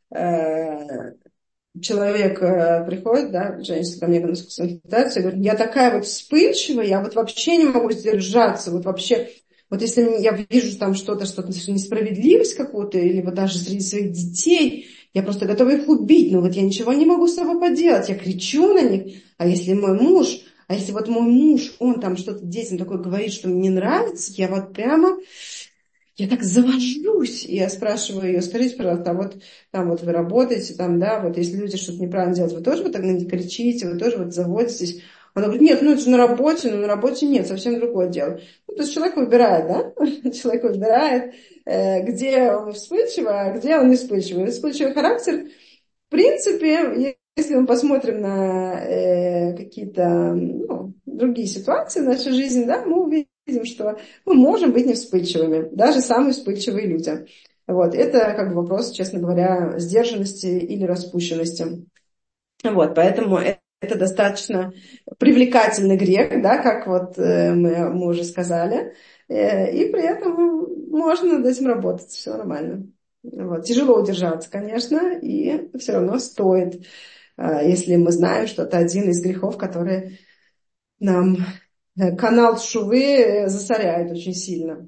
Человек приходит, да, женщина ко мне на консультацию, говорит, я такая вот вспыльчивая, я вот вообще не могу сдержаться, вот вообще, вот если я вижу там что-то, несправедливость какую-то, или вот даже среди своих детей, я просто готова их убить, но вот я ничего не могу с собой поделать, я кричу на них, а если вот мой муж, он там что-то детям такое говорит, что мне не нравится, я вот прямо... Я так завожусь, и я спрашиваю ее, скажите, пожалуйста, а вот там вот вы работаете, там, да, вот если люди что-то неправильно делают, вы тоже вот так не кричите, вы тоже вот заводитесь? Она говорит, нет, ну это же на работе, но на работе нет, совсем другое дело. Ну, то есть человек выбирает, да, человек выбирает, где он вспыльчивый, а где он не вспыльчивый. Вспыльчивый характер, в принципе, если мы посмотрим на какие-то другие ситуации в нашей жизни, да, мы увидим, что мы можем быть не вспыльчивыми, даже самые вспыльчивые люди. Вот. Это как бы вопрос, честно говоря, сдержанности или распущенности. Вот. Поэтому это достаточно привлекательный грех, да, как вот мы уже сказали. И при этом можно над этим работать, все нормально. Вот. Тяжело удержаться, конечно, и все равно стоит, если мы знаем, что это один из грехов, которые нам канал Тшувы засоряет очень сильно.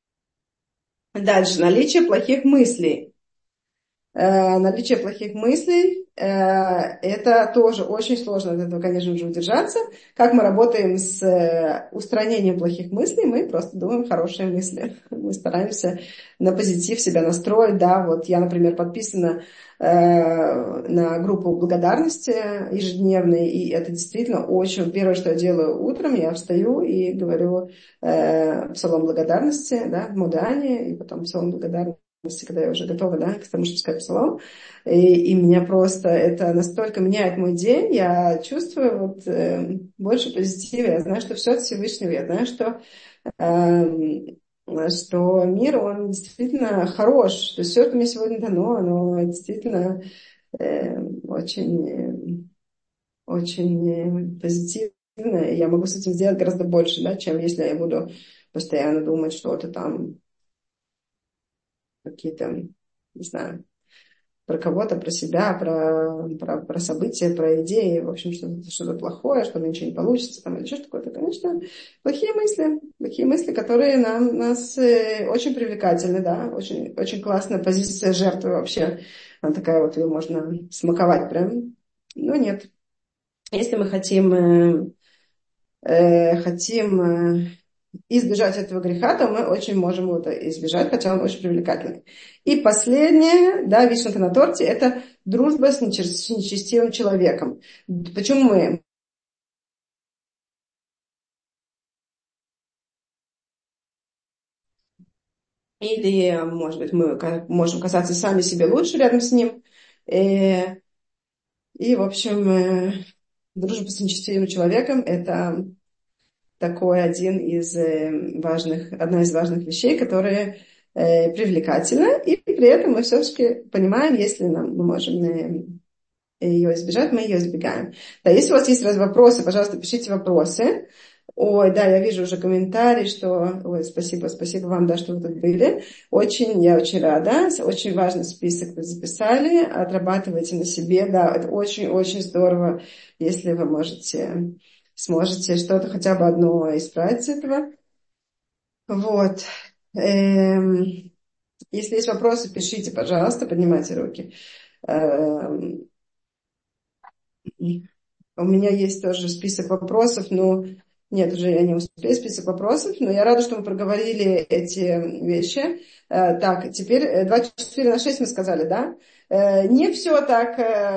Дальше. Наличие плохих мыслей. Наличие плохих мыслей это тоже очень сложно от этого, конечно же, удержаться. Как мы работаем с устранением плохих мыслей? Мы просто думаем хорошие мысли. Мы стараемся на позитив себя настроить. Да, вот я, например, подписана на группу благодарности ежедневной, и это действительно очень... Первое, что я делаю утром, я встаю и говорю псалом благодарности, да, Мудани, и потом псалом благодарности, когда я уже готова, да, к тому, чтобы сказать псалом. И меня просто это настолько меняет мой день, я чувствую вот, больше позитива, я знаю, что все от Всевышнего, я знаю, что мир, он действительно хорош, то есть все, что мне сегодня дано, оно действительно очень, очень позитивно, и я могу с этим сделать гораздо больше, да, чем если я буду постоянно думать что-то там, какие-то, не знаю, про кого-то, про себя, про события, про идеи, в общем, что-то плохое, что ничего не получится, там, или что-то такое. Это, конечно, плохие мысли, которые нас очень привлекательны, да, очень, очень классная позиция жертвы вообще. Она такая вот, ее можно смаковать прям. Но нет. Если мы хотим избежать этого греха, то мы очень можем его избежать, хотя он очень привлекательный. И последнее, да, вишенка на торте, это дружба с нечестивым человеком. Почему мы или, может быть, мы можем казаться сами себе лучше рядом с ним. И в общем, дружба с нечестивым человеком — это одна из важных вещей, которые привлекательна, и при этом мы все-таки понимаем, если мы можем ее избежать, мы ее избегаем. Да, если у вас есть вопросы, пожалуйста, пишите вопросы. Ой, да, я вижу уже комментарий, что... Ой, спасибо вам, да, что вы тут были. Я очень рада. Очень важный список вы записали. Отрабатывайте на себе. Да, это очень-очень здорово, если вы сможете что-то, хотя бы одно исправить из этого. Вот. Если есть вопросы, пишите, пожалуйста, поднимайте руки. У меня есть тоже список вопросов, но Нет, уже я не успею список вопросов, но я рада, что мы проговорили эти вещи. Так, теперь 24/6 мы сказали, да? Не все так...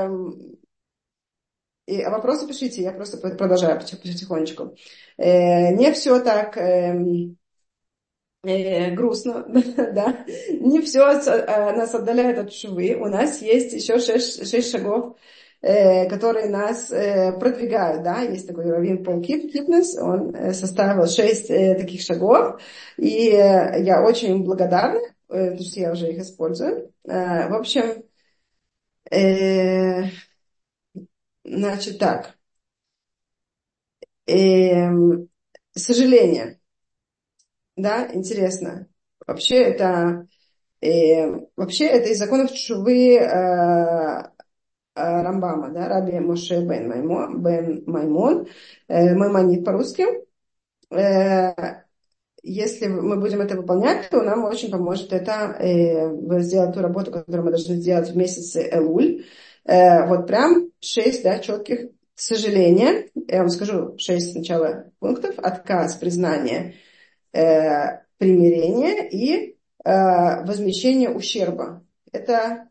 А вопросы пишите, я просто продолжаю потихонечку. Не все так грустно, да. Не все нас отдаляет от швы. У нас есть еще 6 шагов, которые нас продвигают, да. Есть такой раввин Пол Кипнес, он составил 6 таких шагов, и я очень благодарна, потому что я уже их использую. В общем, значит так. Сожаление, да, интересно. Вообще это из законов Тшувы Рамбама, да, Раби Моше бен Маймон, Маймонид по-русски. Если мы будем это выполнять, то нам очень поможет это сделать ту работу, которую мы должны сделать в месяце Элуль. Вот прям 6, да, четких сожаления. Я вам скажу 6 сначала пунктов. Отказ, признание, примирение и возмещение ущерба. Это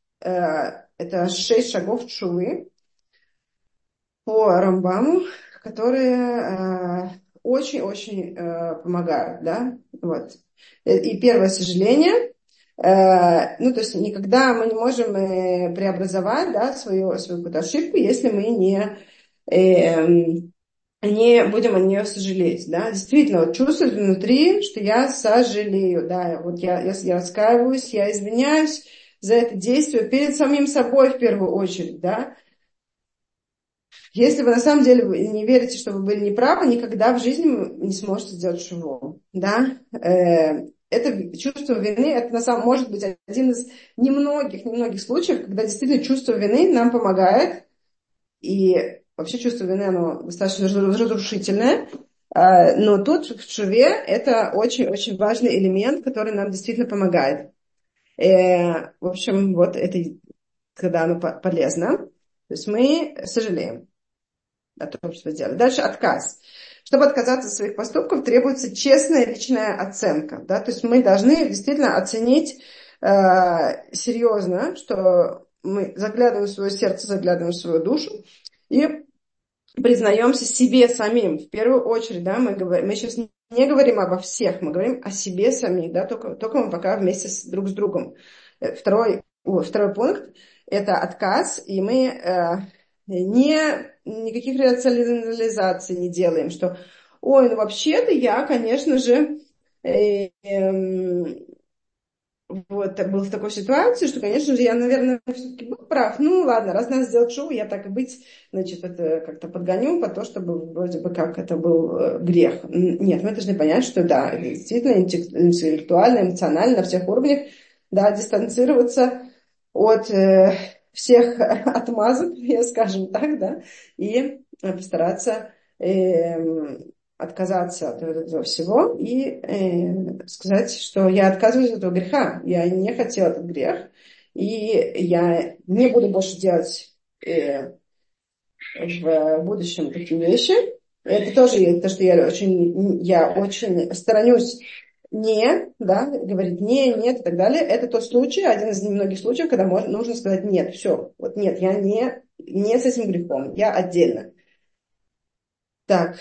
6 шагов тшувы по Рамбаму, которые очень-очень помогают, да, вот. И первое сожаление, то есть никогда мы не можем преобразовать, да, свою какую-то ошибку, если мы не будем о нее сожалеть, да, действительно, вот чувствовать внутри, что я сожалею, да, вот я раскаиваюсь, я извиняюсь за это действие перед самим собой в первую очередь, да. Если вы на самом деле не верите, что вы были неправы, никогда в жизни не сможете сделать шуву, да. Это чувство вины, это на самом может быть один из немногих случаев, когда действительно чувство вины нам помогает. И вообще чувство вины, оно достаточно разрушительное. Но тут в шуве это очень-очень важный элемент, который нам действительно помогает. В общем, вот это когда оно полезно. То есть мы сожалеем о том, что сделали. Дальше отказ. Чтобы отказаться от своих поступков, требуется честная личная оценка. Да? То есть мы должны действительно оценить серьезно, что мы заглядываем в свое сердце, заглядываем в свою душу и признаемся себе самим. В первую очередь, да, мы сейчас не говорим обо всех, мы говорим о себе самих, да, только мы пока вместе друг с другом. Второй пункт – это отказ, и мы никаких рационализаций не делаем, что, ой, ну вообще-то я, конечно же, вот был в такой ситуации, что, конечно же, я, наверное, все-таки был прав. Ну, ладно, раз надо сделать шоу, я так и быть, значит, это как-то подгоню по то, чтобы вроде бы как это был грех. Нет, мы должны понять, что да, действительно интеллектуально, эмоционально, на всех уровнях, да, дистанцироваться от всех отмазок, я скажем так, да, и постараться отказаться от этого всего и сказать, что я отказываюсь от этого греха. Я не хотела этот грех, и я не буду больше делать в будущем такие вещи. Это тоже то, что я очень сторонюсь говорить нет и так далее. Это тот случай, один из немногих случаев, когда нужно сказать нет, все, вот нет, я не с этим грехом, я отдельно. Так.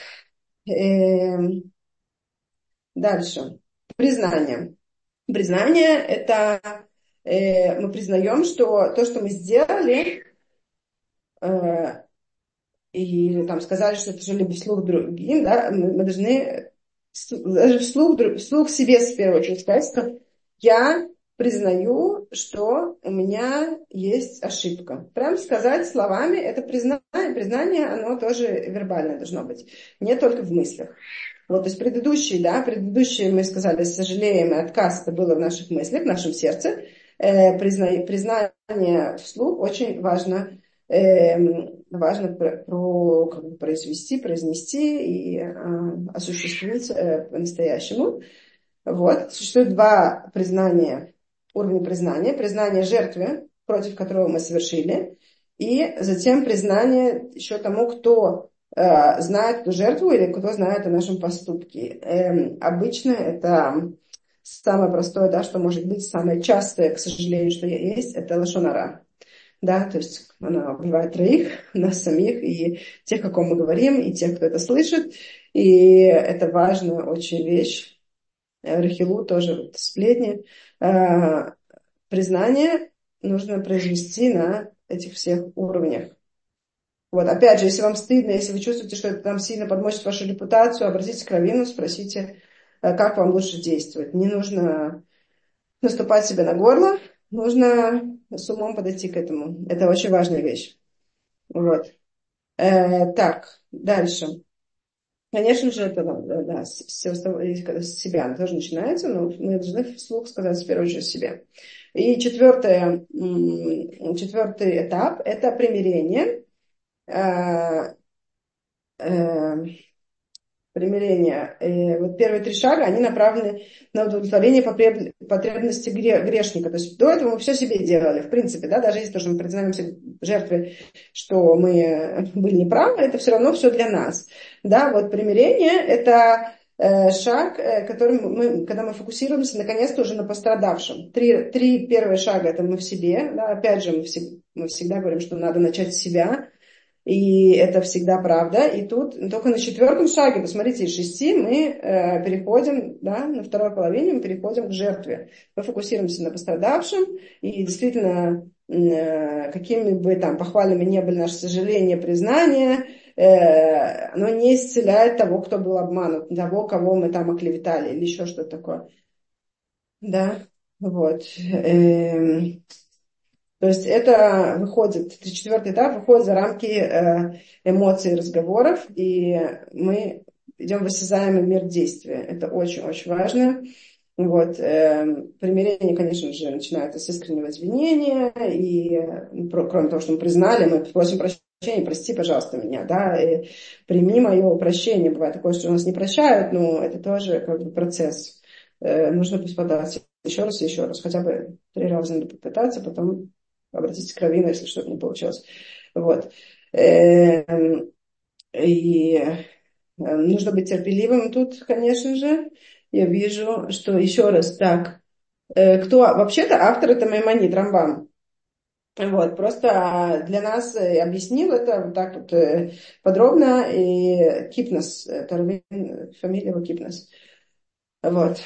Дальше. Признание. Признание – это мы признаем, что то, что мы сделали, или там сказали, что это же либо вслух другим, да, мы должны даже вслух себе в первую очередь сказать, что я признаю, что у меня есть ошибка. Прям сказать словами, это признание, оно тоже вербальное должно быть, не только в мыслях. Вот, то есть предыдущие мы сказали, сожалеем, и отказ, это было в наших мыслях, в нашем сердце. Признание вслух очень важно произнести и осуществить по-настоящему. Вот. Существует два уровня признания. Признание жертве, против которого мы совершили, и затем признание еще тому, кто знает эту жертву или кто знает о нашем поступке. Обычно это самое простое, да, что может быть, самое частое, к сожалению, что есть, это лашон ара. Да, то есть она убивает троих, нас самих, и тех, о ком мы говорим, и тех, кто это слышит. И это важная очень вещь. Рахилу тоже вот, сплетни. Признание нужно произвести на этих всех уровнях. Вот, опять же, если вам стыдно, если вы чувствуете, что это там сильно подмочит вашу репутацию, обратитесь к раввину, спросите, как вам лучше действовать. Не нужно наступать себе на горло, нужно с умом подойти к этому. Это очень важная вещь. Вот. Так, дальше. Конечно же, это да, с себя тоже начинается, но мы должны вслух сказать в первую очередь себе. И четвертый этап – это примирение. Примирение. Вот первые три шага, они направлены на удовлетворение потребности грешника. То есть до этого мы все себе делали, в принципе, да, даже если тоже мы признаемся жертве, что мы были неправы, это все равно все для нас. Да, вот примирение – это шаг, которым мы, когда мы фокусируемся наконец-то уже на пострадавшем. Три первые шага – это мы в себе. Да, опять же, мы всегда говорим, что надо начать с себя. И это всегда правда. И тут только на четвертом шаге, посмотрите, из 6 мы переходим, да, на второй половине мы переходим к жертве. Мы фокусируемся на пострадавшем. И действительно, какими бы там похвальными не были наши сожаления, признания, оно не исцеляет того, кто был обманут, того, кого мы там оклеветали или еще что-то такое. Да, вот. То есть это выходит, четвертый этап выходит за рамки эмоций и разговоров, и мы идем в осязаемый мир действия. Это очень-очень важно. Вот. Примирение, конечно же, начинается с искреннего извинения, и кроме того, что мы признали, мы просим прощения, прости, пожалуйста, меня, да, и прими мое прощение. Бывает такое, что нас не прощают, но это тоже как бы процесс. Нужно попытаться еще раз и еще раз, хотя бы 3 раза надо попытаться, потом обратитесь к раввину, если что-то не получилось. Вот. И нужно быть терпеливым тут, конечно же. Я вижу, что еще раз так. Кто вообще-то автор это Маймонид, Рамбам. Вот, просто для нас объяснил это вот так вот подробно. И Кипнос, это раввин, фамилия его Кипнос. Вот.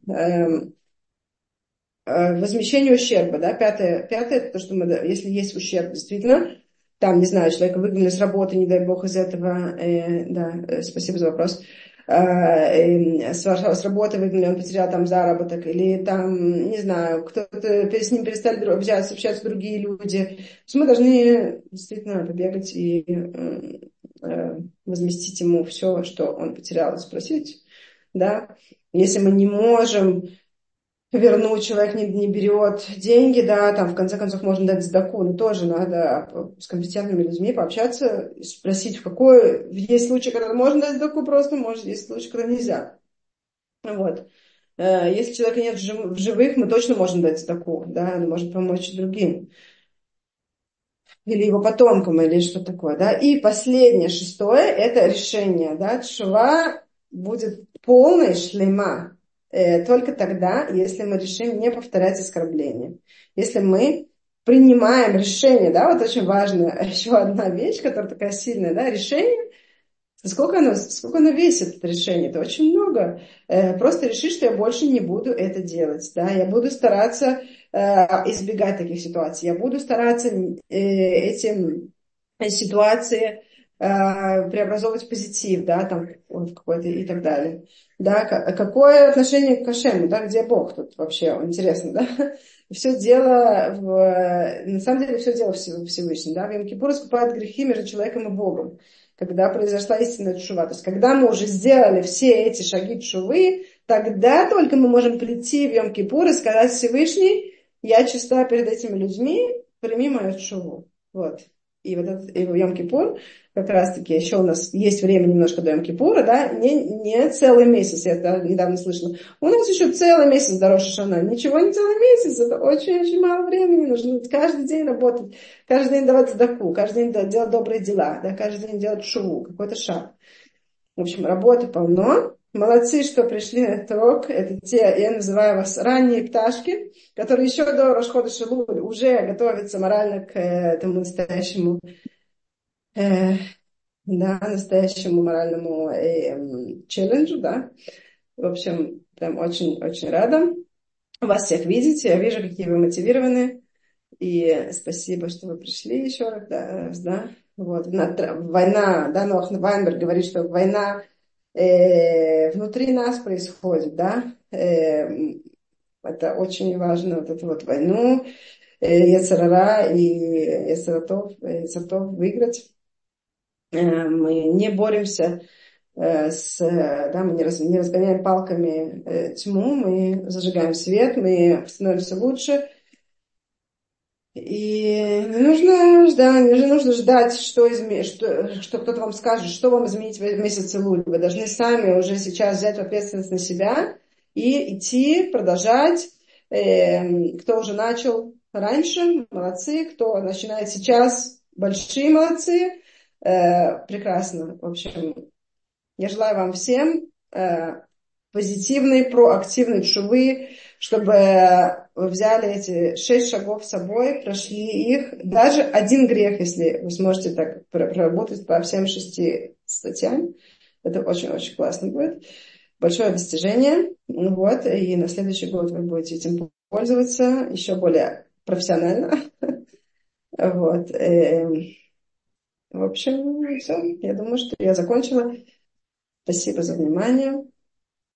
Возмещение ущерба, да, пятое, это то, что мы, если есть ущерб, действительно, там, не знаю, человека выгнали с работы, не дай бог из этого, спасибо за вопрос, с работы выгнали, он потерял там заработок, или там, не знаю, кто-то, с ним перестали общаться другие люди, то есть мы должны действительно побегать и возместить ему все, что он потерял, спросить, да, если мы не можем вернуть, человек не берет деньги, да, там в конце концов можно дать сдаку, но тоже надо с компетентными людьми пообщаться, спросить, в какой, есть случаи, когда можно дать сдаку просто, может, есть случаи, когда нельзя. Вот. Если человека нет в живых, мы точно можем дать сдаку, да, он может помочь другим. Или его потомкам, или что такое, да. И последнее, шестое, это решение, да, тшува будет полной шлема только тогда, если мы решим не повторять оскорбления. Если мы принимаем решение, да, вот очень важная еще одна вещь, которая такая сильная, да, решение, сколько оно весит, это решение, это очень много. Просто решить, что я больше не буду это делать, да, я буду стараться избегать таких ситуаций, я буду стараться эти ситуации преобразовывать в позитив, да, там, в какой-то и так далее. Да, какое отношение к Хашему, да, где Бог тут вообще, интересно, да? Все дело, на самом деле, все дело Всевышнего, да, в Йом-Кипур искупают грехи между человеком и Богом, когда произошла истинная тшува. То есть, когда мы уже сделали все эти шаги тшувы, тогда только мы можем прийти в Йом-Кипур и сказать: Всевышний, я чиста перед этими людьми, прими мою тшуву. Вот. И и в Йом-Кипур как раз-таки еще у нас есть время немножко до Йом-Кипура, да, не целый месяц, я это недавно слышала. У нас еще целый месяц до Рош ха-Шана. Ничего не целый месяц, это очень-очень мало времени. Нужно каждый день работать, каждый день давать цдаку, каждый день делать добрые дела, да, каждый день делать шуву, какой-то шаг. В общем, работы полно. Молодцы, что пришли на этот урок. Это те, я называю вас ранние пташки, которые еще до Рош ходеша Элуль уже готовятся морально к этому настоящему, да, настоящему моральному челленджу, да. В общем, прям очень-очень рада вас всех видеть. Я вижу, какие вы мотивированы. И спасибо, что вы пришли еще раз, да. Вот. Война, да, Ноах Вайнберг говорит, что война внутри нас происходит, да. Это очень важно, вот эту вот войну Йецер ара и Йецер тов выиграть. Мы не боремся да, мы не разгоняем палками тьму, мы зажигаем свет, мы становимся лучше. И не нужно ждать, что кто-то вам скажет, что вам изменить в месяце Луль. Вы должны сами уже сейчас взять ответственность на себя и идти, продолжать. Кто уже начал раньше, молодцы. Кто начинает сейчас, большие молодцы. Прекрасно. В общем, я желаю вам всем позитивной, проактивной тшувы, чтобы вы взяли эти 6 шагов с собой, прошли их. Даже один грех, если вы сможете так проработать по всем 6 статьям, это очень-очень классно будет. Большое достижение. Вот. И на следующий год вы будете этим пользоваться еще более профессионально. Вот. В общем, все. Я думаю, что я закончила. Спасибо за внимание.